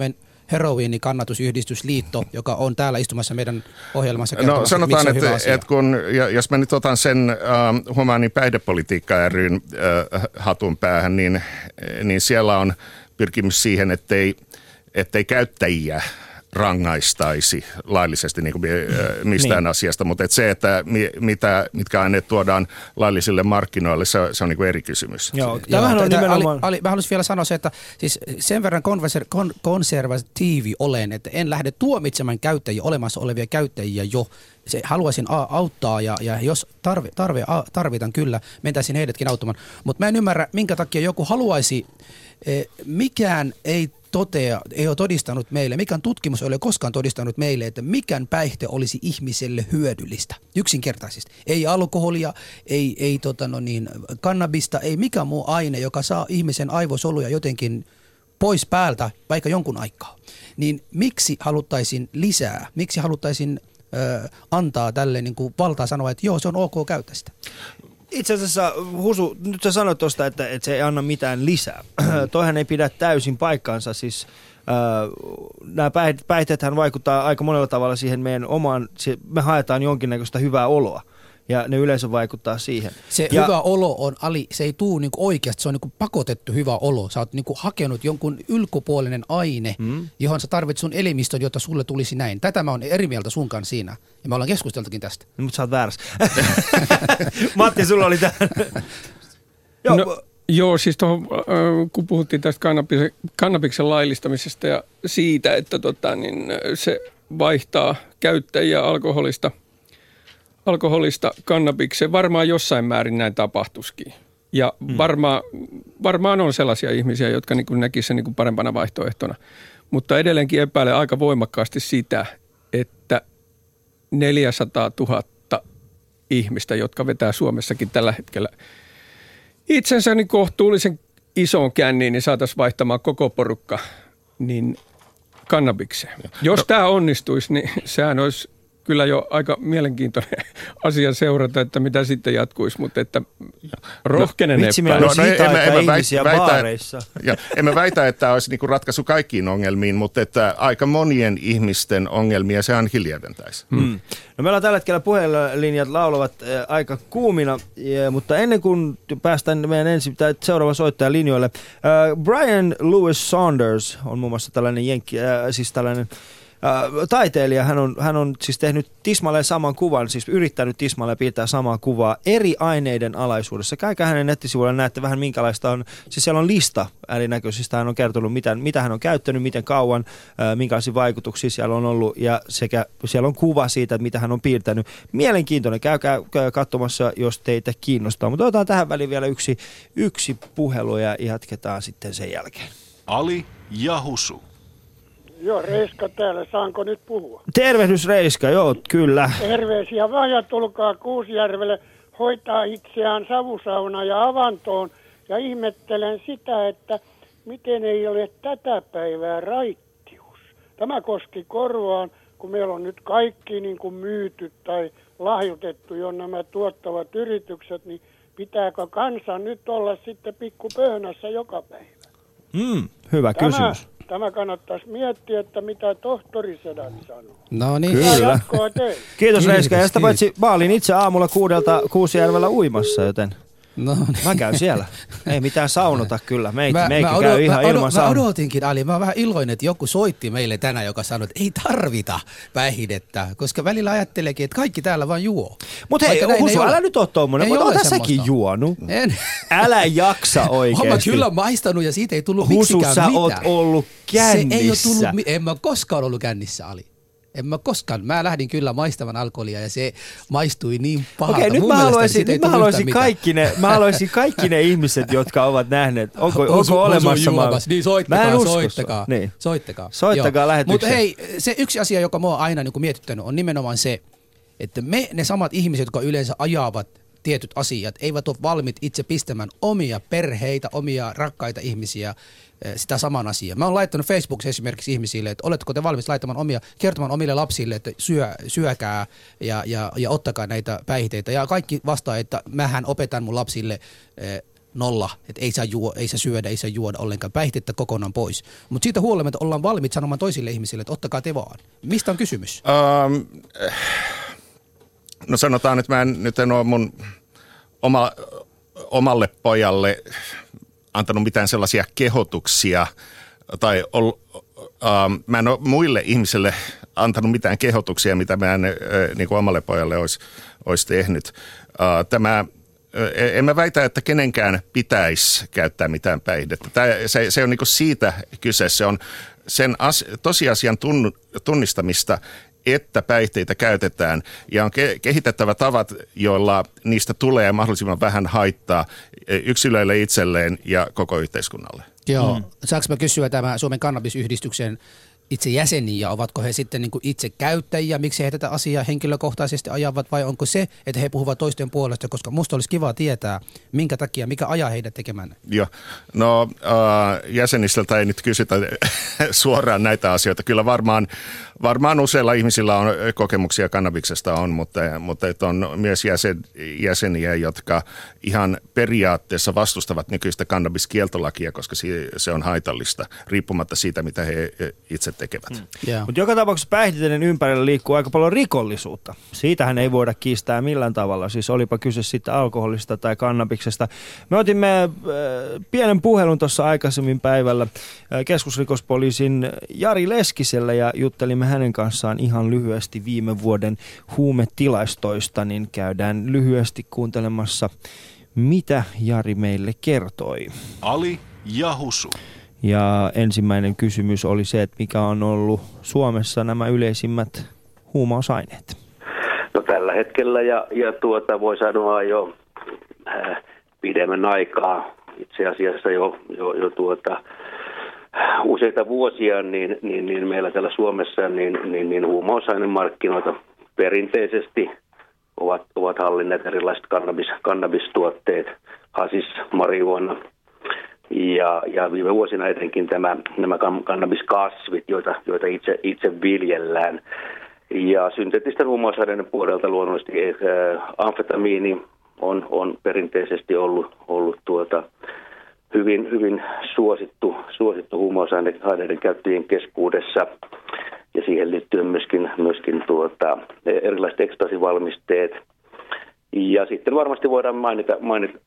heroiinikannatusyhdistysliitto, joka on täällä istumassa meidän ohjelmassa. No sanotaan, että kun, jos mä nyt otan sen Humaanin päihdepolitiikka ry:n hatun päähän, niin siellä on pyrkimys siihen, ettei käyttäjiä rangaistaisi laillisesti niin kuin mistään asiasta, mutta se, että mitkä aineet tuodaan laillisille markkinoille, se on niin kuin eri kysymys. Joo, tämähän on nimenomaan... Mä haluaisin vielä sanoa se, että siis sen verran konservatiivi olen, että en lähde tuomitsemaan käyttäjiä, olemassa olevia käyttäjiä jo. Haluaisin auttaa ja jos tarvitaan kyllä, mentäisin heidätkin auttamaan. Mutta mä en ymmärrä, minkä takia joku haluaisi, mikään ei ole todistanut meille, mikään tutkimus ei ole koskaan todistanut meille, että mikään päihde olisi ihmiselle hyödyllistä. Yksinkertaisesti. Ei alkoholia, ei kannabista, ei mikään muu aine, joka saa ihmisen aivosoluja jotenkin pois päältä vaikka jonkun aikaa. Niin miksi haluttaisiin lisää? Miksi haluttaisiin antaa tälle niin kuin valtaa sanoa, että joo, se on ok käyttää sitä? Itse asiassa, Husu, nyt sä sanoit tuosta, että se ei anna mitään lisää. Toihan ei pidä täysin paikkaansa. Siis, nämä päihteethän vaikuttaa aika monella tavalla siihen meidän omaan, me haetaan jonkinnäköistä hyvää oloa. Ja ne yleensä vaikuttaa siihen. Se hyvä olo on, Ali, se ei tule niinku oikeasti, se on niinku pakotettu hyvä olo. Sä oot niinku hakenut jonkun ulkopuolinen aine, johon sä tarvitset sun elimistön, jotta sulle tulisi näin. Tätä mä oon eri mieltä sun kanssa siinä. Ja me ollaan keskusteltukin tästä. No, mutta sä oot väärässä. Matti, sulla oli tähän. Joo, siis tuohon, kun puhuttiin tästä kannabiksen laillistamisesta ja siitä, että se vaihtaa käyttäjiä alkoholista kannabikseen. Varmaan jossain määrin näin tapahtuisikin. Ja varmaan on sellaisia ihmisiä, jotka niin näkisivät sen niin parempana vaihtoehtona. Mutta edelleenkin epäilen aika voimakkaasti sitä, että 400 000 ihmistä, jotka vetää Suomessakin tällä hetkellä itsensä niin kohtuullisen isoon känniin, niin saataisiin vaihtamaan koko porukka niin kannabikseen. Jos tämä onnistuisi, niin sehän olisi kyllä jo aika mielenkiintoinen asia seurata, että mitä sitten jatkuisi, mutta että rohkenen vitsi, meillä on siitä aikaa ihmisiä baareissa. Emme väitä, että tämä olisi niinku ratkaisu kaikkiin ongelmiin, mutta että aika monien ihmisten ongelmia se ainakin lieventäisi. No meillä on tällä hetkellä puhelinjat laulavat aika kuumina, mutta ennen kuin päästään meidän seuraava soittaja linjoille, Brian Lewis Saunders on muun muassa tällainen taiteilija, hän on siis tehnyt tismalleen saman kuvan, siis yrittänyt tismalleen piirtää samaa kuvaa eri aineiden alaisuudessa. Käykää hänen nettisivuilla, näette vähän minkälaista on, siis siellä on lista erinäköisistä, hän on kertonut mitä hän on käyttänyt, miten kauan, minkälaisia vaikutuksia siellä on ollut ja sekä siellä on kuva siitä, että mitä hän on piirtänyt. Mielenkiintoinen, käykää katsomassa, jos teitä kiinnostaa, mutta otetaan tähän väliin vielä yksi puhelu ja jatketaan sitten sen jälkeen. Ali ja Husu. Joo, Reiska täällä. Saanko nyt puhua? Tervehdys Reiska, joo, kyllä. Terveisiä vaan ja tulkaa Kuusjärvelle hoitaa itseään savusauna ja avantoon. Ja ihmettelen sitä, että miten ei ole tätä päivää raittius. Tämä koski Korvaan, kun meillä on nyt kaikki niin kuin myyty tai lahjoitettu jo nämä tuottavat yritykset, niin pitääkö kansan nyt olla sitten pikkupöhnässä joka päivä? Hyvä kysymys. Tämä kannattaisi miettiä, että mitä tohtori Sedät sanoo. No niin. Kyllä. Kiitos Reiska. Ja sitä paitsi mä olin itse aamulla 6:00 Kuusjärvellä uimassa, joten mä käyn siellä. Ei mitään saunota kyllä. Meikä käy ihan ilman saunaa. Mä odotinkin, Ali. Mä oon vähän iloinen, että joku soitti meille tänään, joka sanoi, että ei tarvita päihdettä. Koska välillä ajatteleekin, että kaikki täällä vaan juo. Mutta hei, Husu, älä nyt ole tommonen. Mutta oot säkin juonut. Älä jaksa oikeesti. Mä kyllä maistanut ja siitä ei tullut miksikään Husu, sä oot ollut kännissä. Se ei ole tullut, en mä koskaan ollut kännissä, Ali. En mä koskaan. Mä lähdin kyllä maistamaan alkoholia ja se maistui niin pahalta. Okei, nyt mä haluaisin kaikki ne ihmiset, jotka ovat nähneet. Onko olemassa? Niin soittakaa. Soittakaa lähetykseen. Mutta hei, se yksi asia, joka mua on aina niin kuin mietittänyt, on nimenomaan se, että ne samat ihmiset, jotka yleensä ajavat tietyt asiat, eivät ole valmiit itse pistämään omia perheitä, omia rakkaita ihmisiä sitä saman asiaa. Mä oon laittanut Facebookissa esimerkiksi ihmisille, että oletteko te valmis kertomaan omille lapsille, että syökää ja ottakaa näitä päihteitä. Ja kaikki vastaa, että mähän opetan mun lapsille nolla, että ei saa syödä, ei saa juoda ollenkaan, päihdettä kokonaan pois. Mutta siitä huolimatta ollaan valmiit sanomaan toisille ihmisille, että ottakaa te vaan. Mistä on kysymys? No sanotaan, että mä en ole mun omalle pojalle antanut mitään sellaisia kehotuksia, tai mä en ole muille ihmisille antanut mitään kehotuksia, mitä mä en niin kuin omalle pojalle olisi tehnyt. En mä väitä, että kenenkään pitäisi käyttää mitään päihdettä. Se on niin kuin siitä kyse. Se on sen tosiasian tunnistamista, että päihteitä käytetään, ja on kehitettävä tavat, joilla niistä tulee mahdollisimman vähän haittaa yksilöille itselleen ja koko yhteiskunnalle. Joo. Saanko mä kysyä tämä Suomen kannabisyhdistyksen itse jäseniä, ovatko he sitten niin kuin itse käyttäjiä, miksi he tätä asiaa henkilökohtaisesti ajavat, vai onko se, että he puhuvat toisten puolesta, koska musta olisi kiva tietää, minkä takia, mikä ajaa heidät tekemään. Joo, no jäsenistöltä ei nyt kysytä suoraan näitä asioita. Kyllä varmaan useilla ihmisillä on kokemuksia kannabiksesta mutta on myös jäseniä, jotka ihan periaatteessa vastustavat nykyistä kannabiskieltolakia, koska se on haitallista, riippumatta siitä, mitä he itse tekevät. Mutta joka tapauksessa päihteiden ympärillä liikkuu aika paljon rikollisuutta. Siitähän ei voida kiistää millään tavalla. Siis olipa kyse sitten alkoholista tai kannabiksesta. Me otimme pienen puhelun tuossa aikaisemmin päivällä keskusrikospoliisin Jari Leskiselle ja juttelimme hänen kanssaan ihan lyhyesti viime vuoden huumetilastoista, niin käydään lyhyesti kuuntelemassa, mitä Jari meille kertoi. Ali ja Husu. Ja ensimmäinen kysymys oli se, että mikä on ollut Suomessa nämä yleisimmät huumausaineet? No tällä hetkellä ja voi sanoa jo pidemmän aikaa, itse asiassa jo useita vuosia, niin meillä täällä Suomessa niin huumausainemarkkinoita perinteisesti ovat hallinneet erilaiset kannabistuotteet, hasis, marihuana. Ja viime vuosina etenkin nämä kannabiskasvit, joita itse viljellään. Ja synteettisten huumausaineiden puolelta luonnollisesti amfetamiini on perinteisesti ollut hyvin suosittu huumausaineiden käyttäjien keskuudessa. Ja siihen liittyen myöskin erilaiset ekstasivalmisteet. Ja sitten varmasti voidaan mainita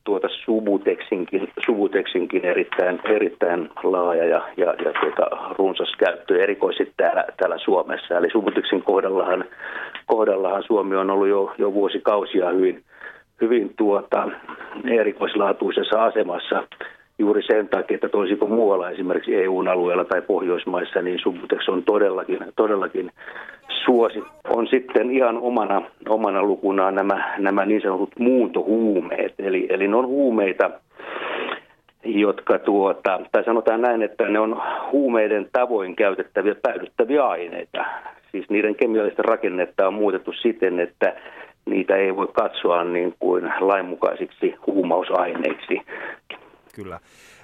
Subutexinkin erittäin laaja ja runsas käyttö erikoisesti täällä Suomessa. Eli Subutexin kohdallahan Suomi on ollut jo vuosikausia hyvin erikoislaatuisessa asemassa juuri sen takia, että toisin kuin muualla esimerkiksi EU-alueella tai Pohjoismaissa, niin Subutex on todellakin suosittu. On sitten ihan omana lukunaan nämä niin sanotut muuntohuumeet, eli ne on huumeita, jotka tai sanotaan näin, että ne on huumeiden tavoin käytettäviä päihdyttäviä aineita. Siis niiden kemiallista rakennetta on muutettu siten, että niitä ei voi katsoa niin kuin lainmukaisiksi huumausaineiksi. Kyllä.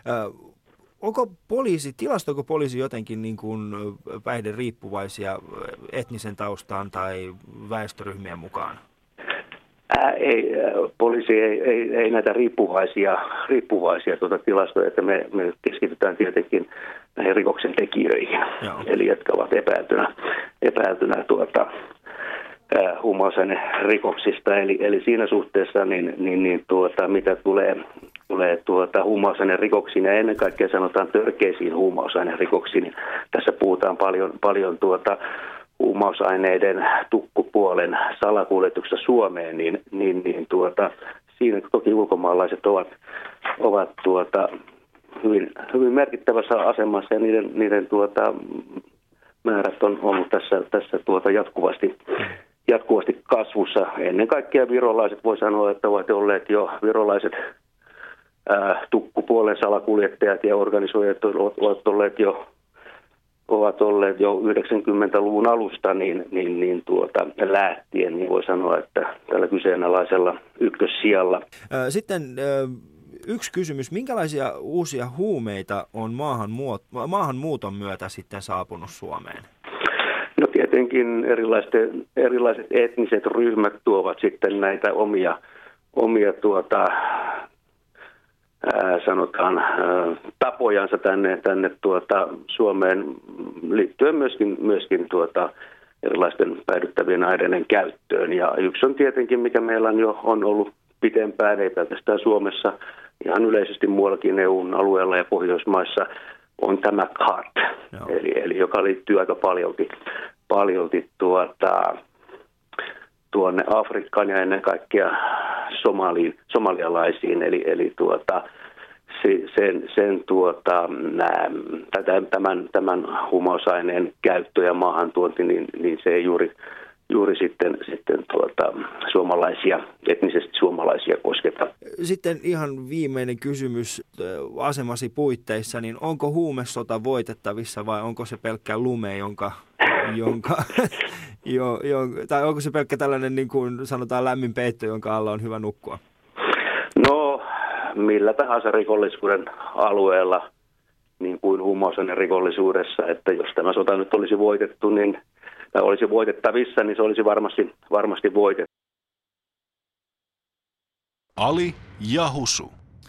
Tilastoiko poliisi jotenkin niin kuin päihderiippuvaisia etnisen taustaan tai väestöryhmien mukaan? Poliisi ei näitä riippuvaisia tilastoja, että me keskitytään tietenkin näihin rikoksen tekijöihin, eli jotka ovat epäiltynä huumausainerikoksista, eli siinä suhteessa mitä tulee huumausainerikoksiin ja ennen kaikkea sanotaan törkeisiin huumausainerikoksiin, niin tässä puhutaan paljon huumausaineiden tukkupuolen salakuljetuksesta Suomeen, niin siinä toki ulkomaalaiset ovat hyvin merkittävässä asemassa ja niiden määrät on ollut tässä jatkuvasti kasvussa. Ennen kaikkea virolaiset voi sanoa, että ovat olleet jo virolaiset tukkupuolen salakuljettajat ja organisoijat ovat olleet jo 90-luvun alusta lähtien, niin voi sanoa, että tällä kyseenalaisella ykkössijalla. Sitten yksi kysymys, minkälaisia uusia huumeita on maahanmuuton myötä sitten saapunut Suomeen? No tietenkin erilaiset etniset ryhmät tuovat sitten näitä omia sanotaan tapojansa tänne Suomeen liittyen myöskin erilaisten päihdyttävien aineiden käyttöön. Ja yksi on tietenkin, mikä meillä on ollut pitempään, ei pelkästään Suomessa, ihan yleisesti muuallakin EU:n alueella ja Pohjoismaissa, on tämä CAD, eli joka liittyy aika paljolti tuonne Afrikkaan ja ennen kaikkea somalialaisiin, tämän huumausaineen käyttö ja maahantuonti, niin se ei juuri sitten suomalaisia, etnisesti suomalaisia kosketa. Sitten ihan viimeinen kysymys asemasi puitteissa, niin onko huumesota voitettavissa vai onko se pelkkä lume, tai onko se pelkkä tällainen, niin kuin sanotaan, lämmin peitto, jonka alla on hyvä nukkua? No, millä tahansa rikollisuuden alueella, niin kuin huumausaineen rikollisuudessa, että jos tämä sota nyt olisi voitettu, niin tai olisi voitettavissa, niin se olisi varmasti voitettu. Ali ja Husu.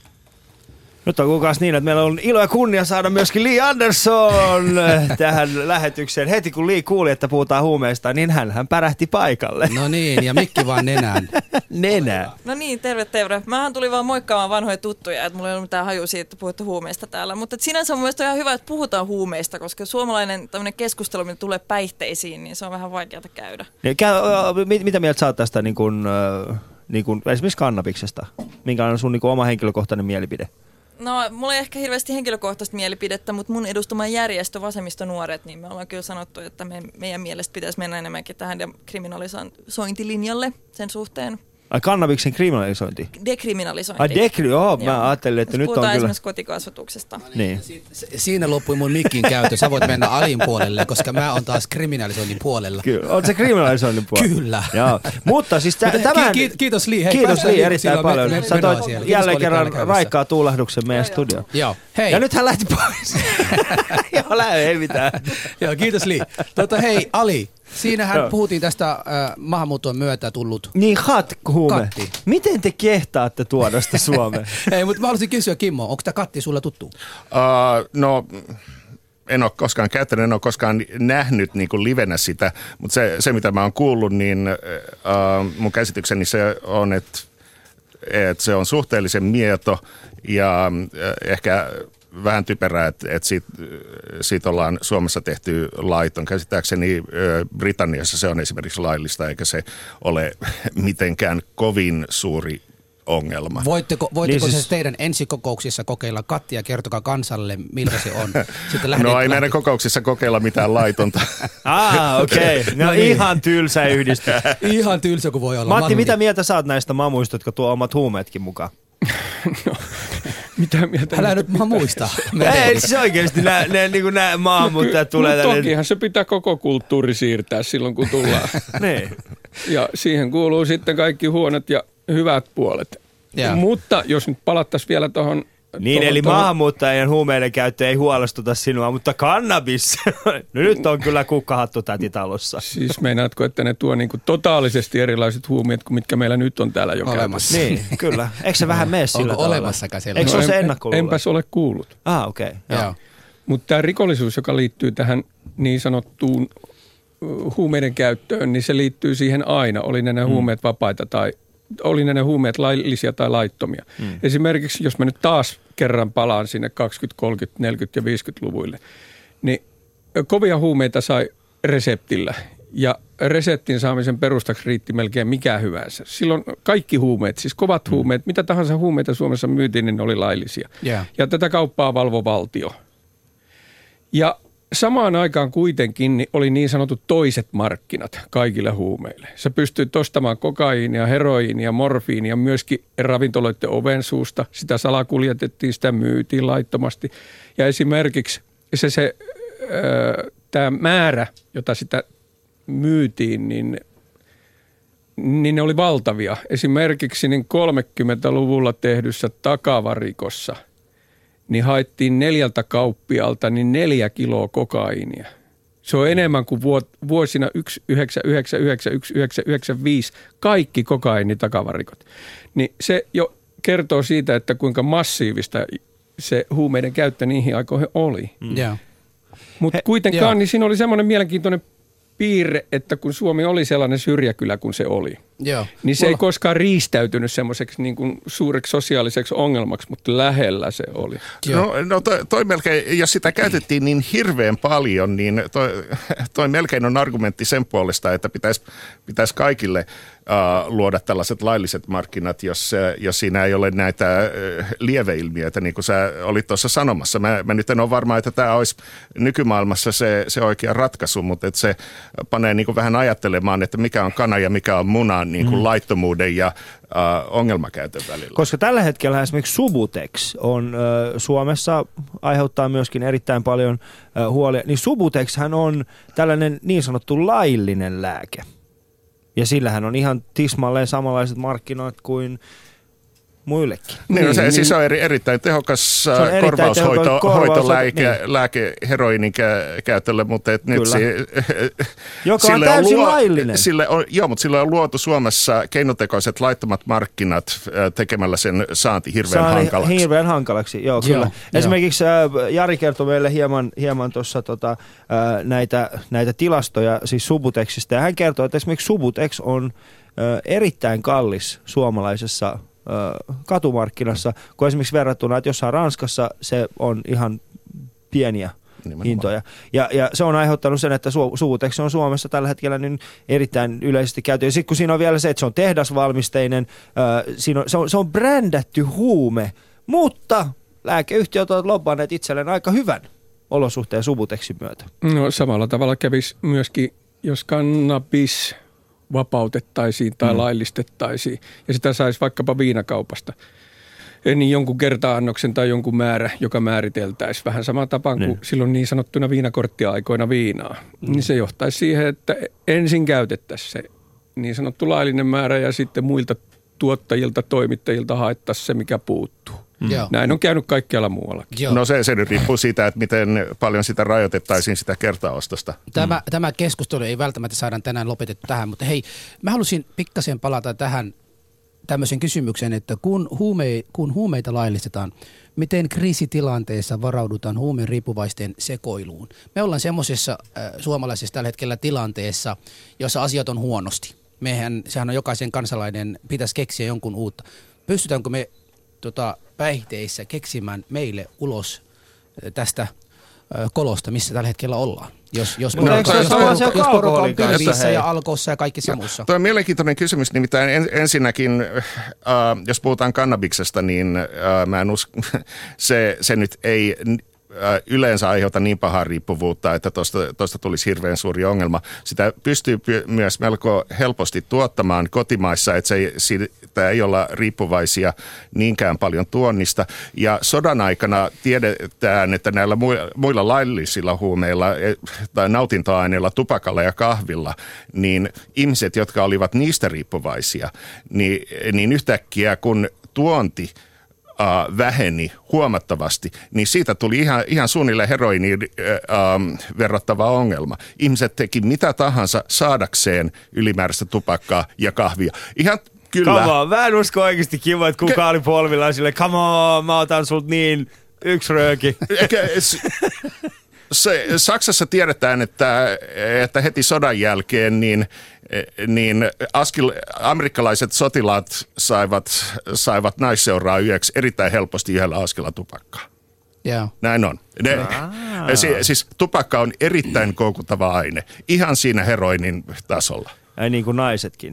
Nyt on kuulkaas niin, että meillä on ilo ja kunnia saada myöskin Li Andersson tähän lähetykseen. Heti kun Li kuuli, että puhutaan huumeista, niin hän pärähti paikalle. No niin, ja mikki vaan nenään. Nenään. No niin, terve. Mähän tuli vaan moikkaamaan vanhoja tuttuja, että mulla ei ollut mitään haju siitä, että puhutte huumeista täällä. Mutta sinänsä mun mielestä on ihan hyvä, että puhutaan huumeista, koska suomalainen tämmöinen keskustelu, mitä tulee päihteisiin, niin se on vähän vaikeata käydä. Mitä mieltä sä oot tästä niin kuin esimerkiksi kannabiksesta? Minkälainen on sun niin kuin oma henkilökohtainen mielipide? No, mulla ei ehkä hirveästi henkilökohtaista mielipidettä, mutta mun edustama järjestö Vasemmistonuoret, niin me ollaan kyllä sanottu, että meidän mielestä pitäisi mennä enemmänkin tähän dekriminalisointilinjalle sen suhteen. Ai kannabiksen kriminalisointi? Dekriminalisointi. Mä ajattelin, että nyt on kyllä... esimerkiksi kotikasvatuksesta. Niin. Siinä loppui mun mikkin käyttö. Sä voit mennä Alin puolelle, koska mä oon taas kriminalisoinnin puolella. Kyllä. Oot se kriminalisoinnin puolella? Kyllä. Joo. Mutta siis tämän... Kiitos Li. Hei, kiitos Li erittäin paljon. Sä toit jälleen kerran raikkaa tuulahduksen meidän studioon. Joo. Hei. Ja nyt hän lähti pois. Joo, ei mitään. Joo, kiitos Li. Hei Ali. Siinähän puhuttiin tästä maahanmuuton myötä tullut... Niin, huume. Miten te kehtaatte tuoda sitä Suomeen? Ei, mutta mä haluaisin kysyä, Kimmo, onko tämä katti sulla tuttu? No, en ole koskaan käyttänyt, en ole koskaan nähnyt niin kuin livenä sitä, mutta se mitä mä oon kuullut, niin mun käsitykseni se on, että se on suhteellisen mieto ja ehkä... vähän typerää, että siitä ollaan Suomessa tehty laiton. Käsittääkseni Britanniassa se on esimerkiksi laillista, eikä se ole mitenkään kovin suuri ongelma. Voitteko siis teidän ensikokouksissa kokeilla kattia ja kertokaa kansalle, miltä se on? No ei meidän kokouksissa kokeilla mitään laitonta. Okei. No ihan tylsä yhdistys. Ihan tylsä kuin voi olla. Matti, mitä mieltä sä oot näistä mamuista, jotka tuo omat huumeetkin mukaan? No, mitä mieltä? Älä nyt muista. Ei siis oikeasti nämä maahanmuuttajat tulee tänne. Tokihan se pitää koko kulttuuri siirtää silloin, kun tullaan. Niin. Ja siihen kuuluu sitten kaikki huonot ja hyvät puolet. Ja. Mutta jos nyt palattaisiin vielä tuohon... Niin, eli maahanmuuttajien huumeiden käyttö ei huolestuta sinua, mutta kannabis, no nyt on kyllä kukkahattu täti talossa. Siis meinaatko, että ne tuo niinku totaalisesti erilaiset huumeet kuin mitkä meillä nyt on täällä jo käytössä? Niin, kyllä. Eikö se vähän mene sillä tavalla? Olemassakaan siellä? Eikö se ole se ennakkoluulo? Enpäs ole kuullut. Okei. Mutta tämä rikollisuus, joka liittyy tähän niin sanottuun huumeiden käyttöön, niin se liittyy siihen aina. Oli ne huumeet vapaita tai oli ne huumeet laillisia tai laittomia. Esimerkiksi, jos mä nyt taas kerran palaan sinne 20, 30, 40 ja 50-luvuille, niin kovia huumeita sai reseptillä. Ja reseptin saamisen perustaksi riitti melkein mikä hyvänsä. Silloin kaikki huumeet, siis kovat huumeet, mitä tahansa huumeita Suomessa myytiin, niin ne oli laillisia. Yeah. Ja tätä kauppaa valvoi valtio. Ja samaan aikaan kuitenkin niin oli niin sanotut toiset markkinat kaikille huumeille. Sä pystyt ostamaan kokaiinia, heroiinia, morfiinia myöskin ravintoloiden ovensuusta. Sitä salakuljetettiin, sitä myytiin laittomasti. Ja esimerkiksi tämä määrä, jota sitä myytiin, niin ne oli valtavia. Esimerkiksi niin 30-luvulla tehdyssä takavarikossa niin haettiin 4 kauppialta niin 4 kiloa kokaiinia. Se on enemmän kuin vuosina 1999, 1995 kaikki kokainitakavarikot. Niin se jo kertoo siitä, että kuinka massiivista se huumeiden käyttö niihin aikoihin oli. Mutta kuitenkaan niin siinä oli semmoinen mielenkiintoinen piirre, että kun Suomi oli sellainen syrjäkylä kuin se oli, niin se ei koskaan riistäytynyt semmoiseksi niin kuin suureksi sosiaaliseksi ongelmaksi, mutta lähellä se oli. No toi melkein, jos sitä käytettiin niin hirveän paljon, niin toi melkein on argumentti sen puolesta, että pitäisi kaikille luoda tällaiset lailliset markkinat, jos siinä ei ole näitä lieveilmiöitä, niin kuin sä olit tuossa sanomassa. Mä nyt en ole varma, että tämä olisi nykymaailmassa se oikea ratkaisu, mutta että se panee niin kuin vähän ajattelemaan, että mikä on kana ja mikä on muna niin kuin laittomuuden ja ongelmakäytön välillä. Koska tällä hetkellä esimerkiksi Subutex on Suomessa aiheuttaa myöskin erittäin paljon huolia, niin Subutexhän on tällainen niin sanottu laillinen lääke. Ja sillähän on ihan tismalleen samanlaiset markkinat kuin muillekin. Siis on erittäin tehokas korvaushoitolääke heroinin käytölle, mutta nyt joka on täysin laillinen. Mutta sillä on luotu Suomessa keinotekoiset laittomat markkinat tekemällä sen saanti hirveän hankalaksi. Joo, kyllä. Esimerkiksi Jari kertoi meille hieman tuossa näitä tilastoja siis Subutexista. Ja hän kertoi, että esimerkiksi Subutex on erittäin kallis suomalaisessa katumarkkinassa, kun esimerkiksi verrattuna, että jossain Ranskassa se on ihan pieniä hintoja. Ja se on aiheuttanut sen, että Subutex on Suomessa tällä hetkellä niin erittäin yleisesti käyty. Ja sitten kun siinä on vielä se, että se on tehdasvalmisteinen, se on brändätty huume, mutta lääkeyhtiöt ovat lobanneet itselleen aika hyvän olosuhteen Subutexin myötä. No samalla tavalla kävisi myöskin, jos kannabis vapautettaisiin tai laillistettaisiin ja sitä saisi vaikkapa viinakaupasta. Niin jonkun kerta-annoksen tai jonkun määrä, joka määriteltäisiin vähän samaan tapaan kuin silloin niin sanottuna viinakorttia-aikoina viinaa. Niin se johtaisi siihen, että ensin käytettäisiin se niin sanottu laillinen määrä ja sitten muilta tuottajilta, toimittajilta haettaisiin se, mikä puuttuu. Näin on käynyt kaikkialla muuallakin. No se nyt riippuu siitä, että miten paljon sitä rajoitettaisiin sitä kertaostosta. Tämä keskustelu ei välttämättä saada tänään lopetettu tähän, mutta hei, mä halusin pikkasen palata tähän tämmöisen kysymyksen, että kun huumeita laillistetaan, miten kriisitilanteessa varaudutaan huumeen riippuvaisten sekoiluun? Me ollaan semmoisessa suomalaisessa tällä hetkellä tilanteessa, jossa asiat on huonosti. Sehän on jokaisen kansalainen, pitäisi keksiä jonkun uutta. Pystytäänkö me päihteissä keksimään meille ulos tästä kolosta, missä tällä hetkellä ollaan? Jos porukka on pilvissä ja alkossa ja kaikissa muussa. Tuo on mielenkiintoinen kysymys, nimittäin ensinnäkin, jos puhutaan kannabiksesta, niin mä en usko, se nyt ei yleensä aiheuta niin pahaa riippuvuutta, että tuosta tulisi hirveän suuri ongelma. Sitä pystyy myös melko helposti tuottamaan kotimaissa, että siitä ei olla riippuvaisia niinkään paljon tuonnista. Ja sodan aikana tiedetään, että näillä muilla laillisilla huumeilla tai nautintoaineilla, tupakalla ja kahvilla, niin ihmiset, jotka olivat niistä riippuvaisia, niin yhtäkkiä kun tuonti väheni huomattavasti, niin siitä tuli ihan suunnilleen heroiniin verrattava ongelma. Ihmiset teki mitä tahansa saadakseen ylimääräistä tupakkaa ja kahvia. Ihan kyllä. Come on, mä en usko oikeasti kiva, että kukaan oli polvillaan silleen, come on, mä otan sulta niin yksi rööki. Saksassa tiedetään, että heti sodan jälkeen niin amerikkalaiset sotilaat saivat naisseuraa yöksi erittäin helposti yhdellä askella tupakkaa. Yeah. Näin on. Siis tupakka on erittäin koukuttava aine, ihan siinä heroinin tasolla. Ei niin kuin naisetkin.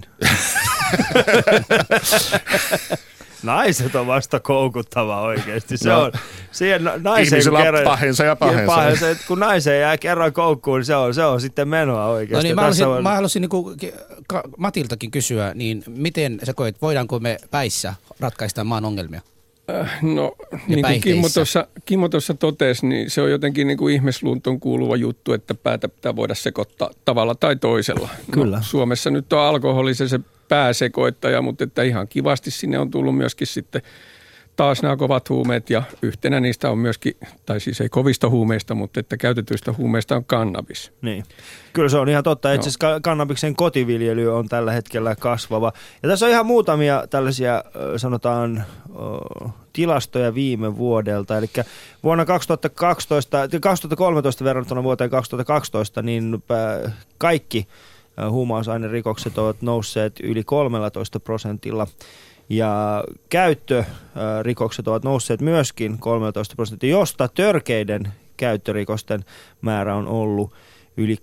Naiset on vasta koukuttava oikeasti. Se on siihen naisen ihmisellä on pahensa ja pahensa. Kun naiseen jää kerran koukkuun, niin se on sitten menoa oikeasti. No niin, mä haluaisin niin Matiltakin kysyä, niin miten sä koet, voidaanko me päissä ratkaista maan ongelmia? No niin kuin Kimmo tuossa totesi, niin se on jotenkin niin kuin ihmisluontoon kuuluva juttu, että päätä pitää voida sekoittaa tavalla tai toisella. Kyllä. No, Suomessa nyt on alkoholi se pääsekoittaja, mutta että ihan kivasti sinne on tullut myöskin sitten taas nämä kovat huumeet ja yhtenä niistä on myöskin, tai siis ei kovista huumeista, mutta että käytetyistä huumeista on kannabis. Niin. Kyllä se on ihan totta. Itse asiassa kannabiksen kotiviljely on tällä hetkellä kasvava. Ja tässä on ihan muutamia tällaisia, sanotaan, tilastoja viime vuodelta. Eli vuonna 2013 verrattuna vuoteen 2012, niin kaikki huumausainerikokset ovat nousseet yli 13%. Ja käyttörikokset ovat nousseet myöskin 13%, josta törkeiden käyttörikosten määrä on ollut yli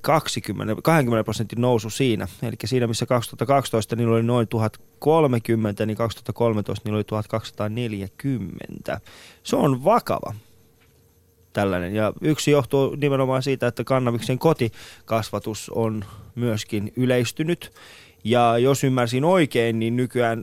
20% nousu siinä. Eli siinä, missä 2012 niillä oli noin 1030, niin 2013 niillä oli 1240. Se on vakava tällainen. Ja yksi johtuu nimenomaan siitä, että kannabiksen kotikasvatus on myöskin yleistynyt. Ja jos ymmärsin oikein, niin nykyään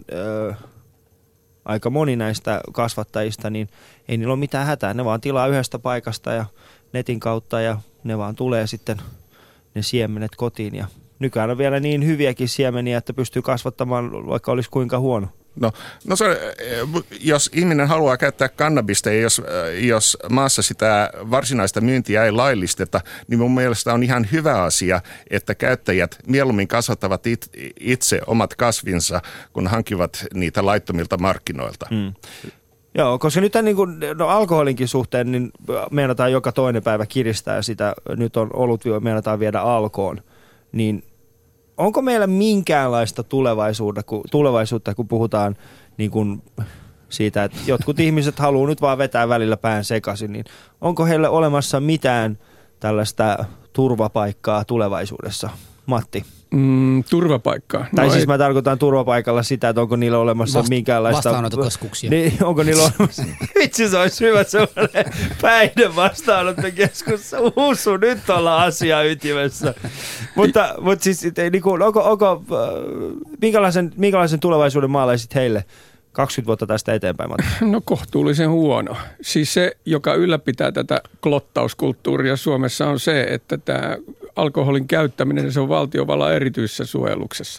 aika moni näistä kasvattajista, niin ei niillä ole mitään hätää. Ne vaan tilaa yhdestä paikasta ja netin kautta ja ne vaan tulee sitten ne siemenet kotiin. Ja nykyään on vielä niin hyviäkin siemeniä, että pystyy kasvattamaan, vaikka olisi kuinka huono. No jos ihminen haluaa käyttää kannabista ja jos maassa sitä varsinaista myyntiä ei laillisteta, niin mun mielestä on ihan hyvä asia, että käyttäjät mieluummin kasvattavat itse omat kasvinsa, kun hankivat niitä laittomilta markkinoilta. Joo, koska nyt niin kuin, alkoholinkin suhteen niin meinataan joka toinen päivä kiristää sitä, nyt on ollut meinataan viedä alkoon, niin onko meillä minkäänlaista tulevaisuutta, kun puhutaan niin kuin siitä, että jotkut ihmiset haluaa nyt vaan vetää välillä pään sekaisin, niin onko heille olemassa mitään tällaista turvapaikkaa tulevaisuudessa? Matti? Turvapaikkaa. Tai siis mä tarkoitan turvapaikalla sitä, että onko niillä olemassa minkäänlaista... Vastaanottokeskuksia. Niin, onko niillä olemassa... Vitsi, se olisi hyvä sellainen päihde vastaanottokeskus. Husu, nyt ollaan asia ytimessä. mutta siis, niin kuin, onko minkälaisen tulevaisuuden maalaisit heille 20 vuotta tästä eteenpäin, Matti? No kohtuullisen huono. Siis se, joka ylläpitää tätä klottauskulttuuria Suomessa on se, että tämä alkoholin käyttäminen, se on valtiovallan erityisessä suojeluksessa.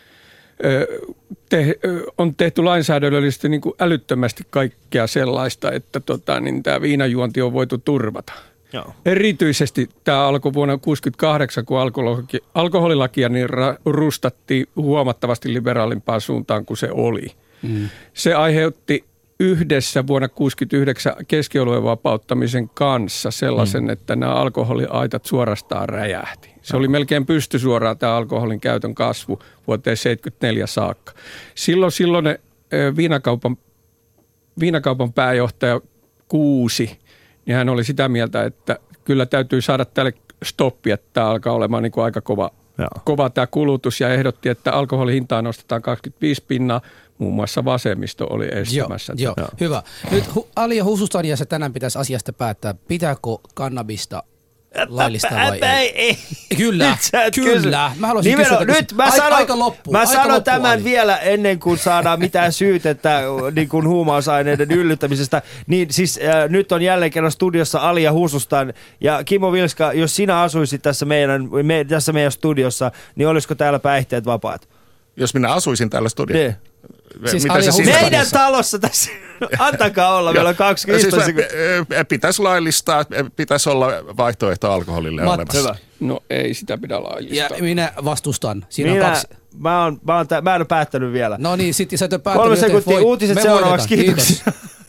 On tehty lainsäädännöllisesti niin kuin älyttömästi kaikkea sellaista, että niin tämä viinajuonti on voitu turvata. Joo. Erityisesti tämä alkoi vuonna 1968, kun alkoholilakia niin rustattiin huomattavasti liberaalimpaan suuntaan kuin se oli. Se aiheutti yhdessä vuonna 1969 keskioluen vapauttamisen kanssa sellaisen, että nämä alkoholiaitat suorastaan räjähti. Se oli melkein pystysuoraan tämä alkoholin käytön kasvu vuoteen 1974 saakka. Silloin viinakaupan pääjohtaja Kuusi, niin hän oli sitä mieltä, että kyllä täytyy saada tälle stoppi, että tämä alkaa olemaan niin kuin aika kova tämä kulutus ja ehdotti, että alkoholin hintaa nostetaan 25%. Muun muassa vasemmisto oli estämässä. Joo. Hyvä. Nyt Ali ja Husu-stadiassa tänään pitäisi asiasta päättää, pitääkö kannabista laillistaa vai ei. Kyllä. Mä haluaisin kysyä, nyt mä sanon tämän vielä ennen kuin saadaan mitään syytettä niin kuin huumausaineiden yllyttämisestä. Niin siis nyt on jälleen kerran studiossa Ali ja Husustan ja Kimmo Vilska, jos sinä asuisit tässä meidän studiossa, niin olisiko täällä päihteet vapaat? Jos minä asuisin täällä studiossa? Ne. Siis meidän talossa tässä, antakaa olla, meillä on 20 siis pitäisi laillistaa, pitäisi olla vaihtoehto alkoholille olemassa. No ei sitä pidä laillistaa. Ja minä vastustan. Siinä on kaksi. Mä en ole päättänyt vielä. No niin, sitten sä et ole päättänyt. 3 sekuntia, uutiset seuraavaksi, kiitos.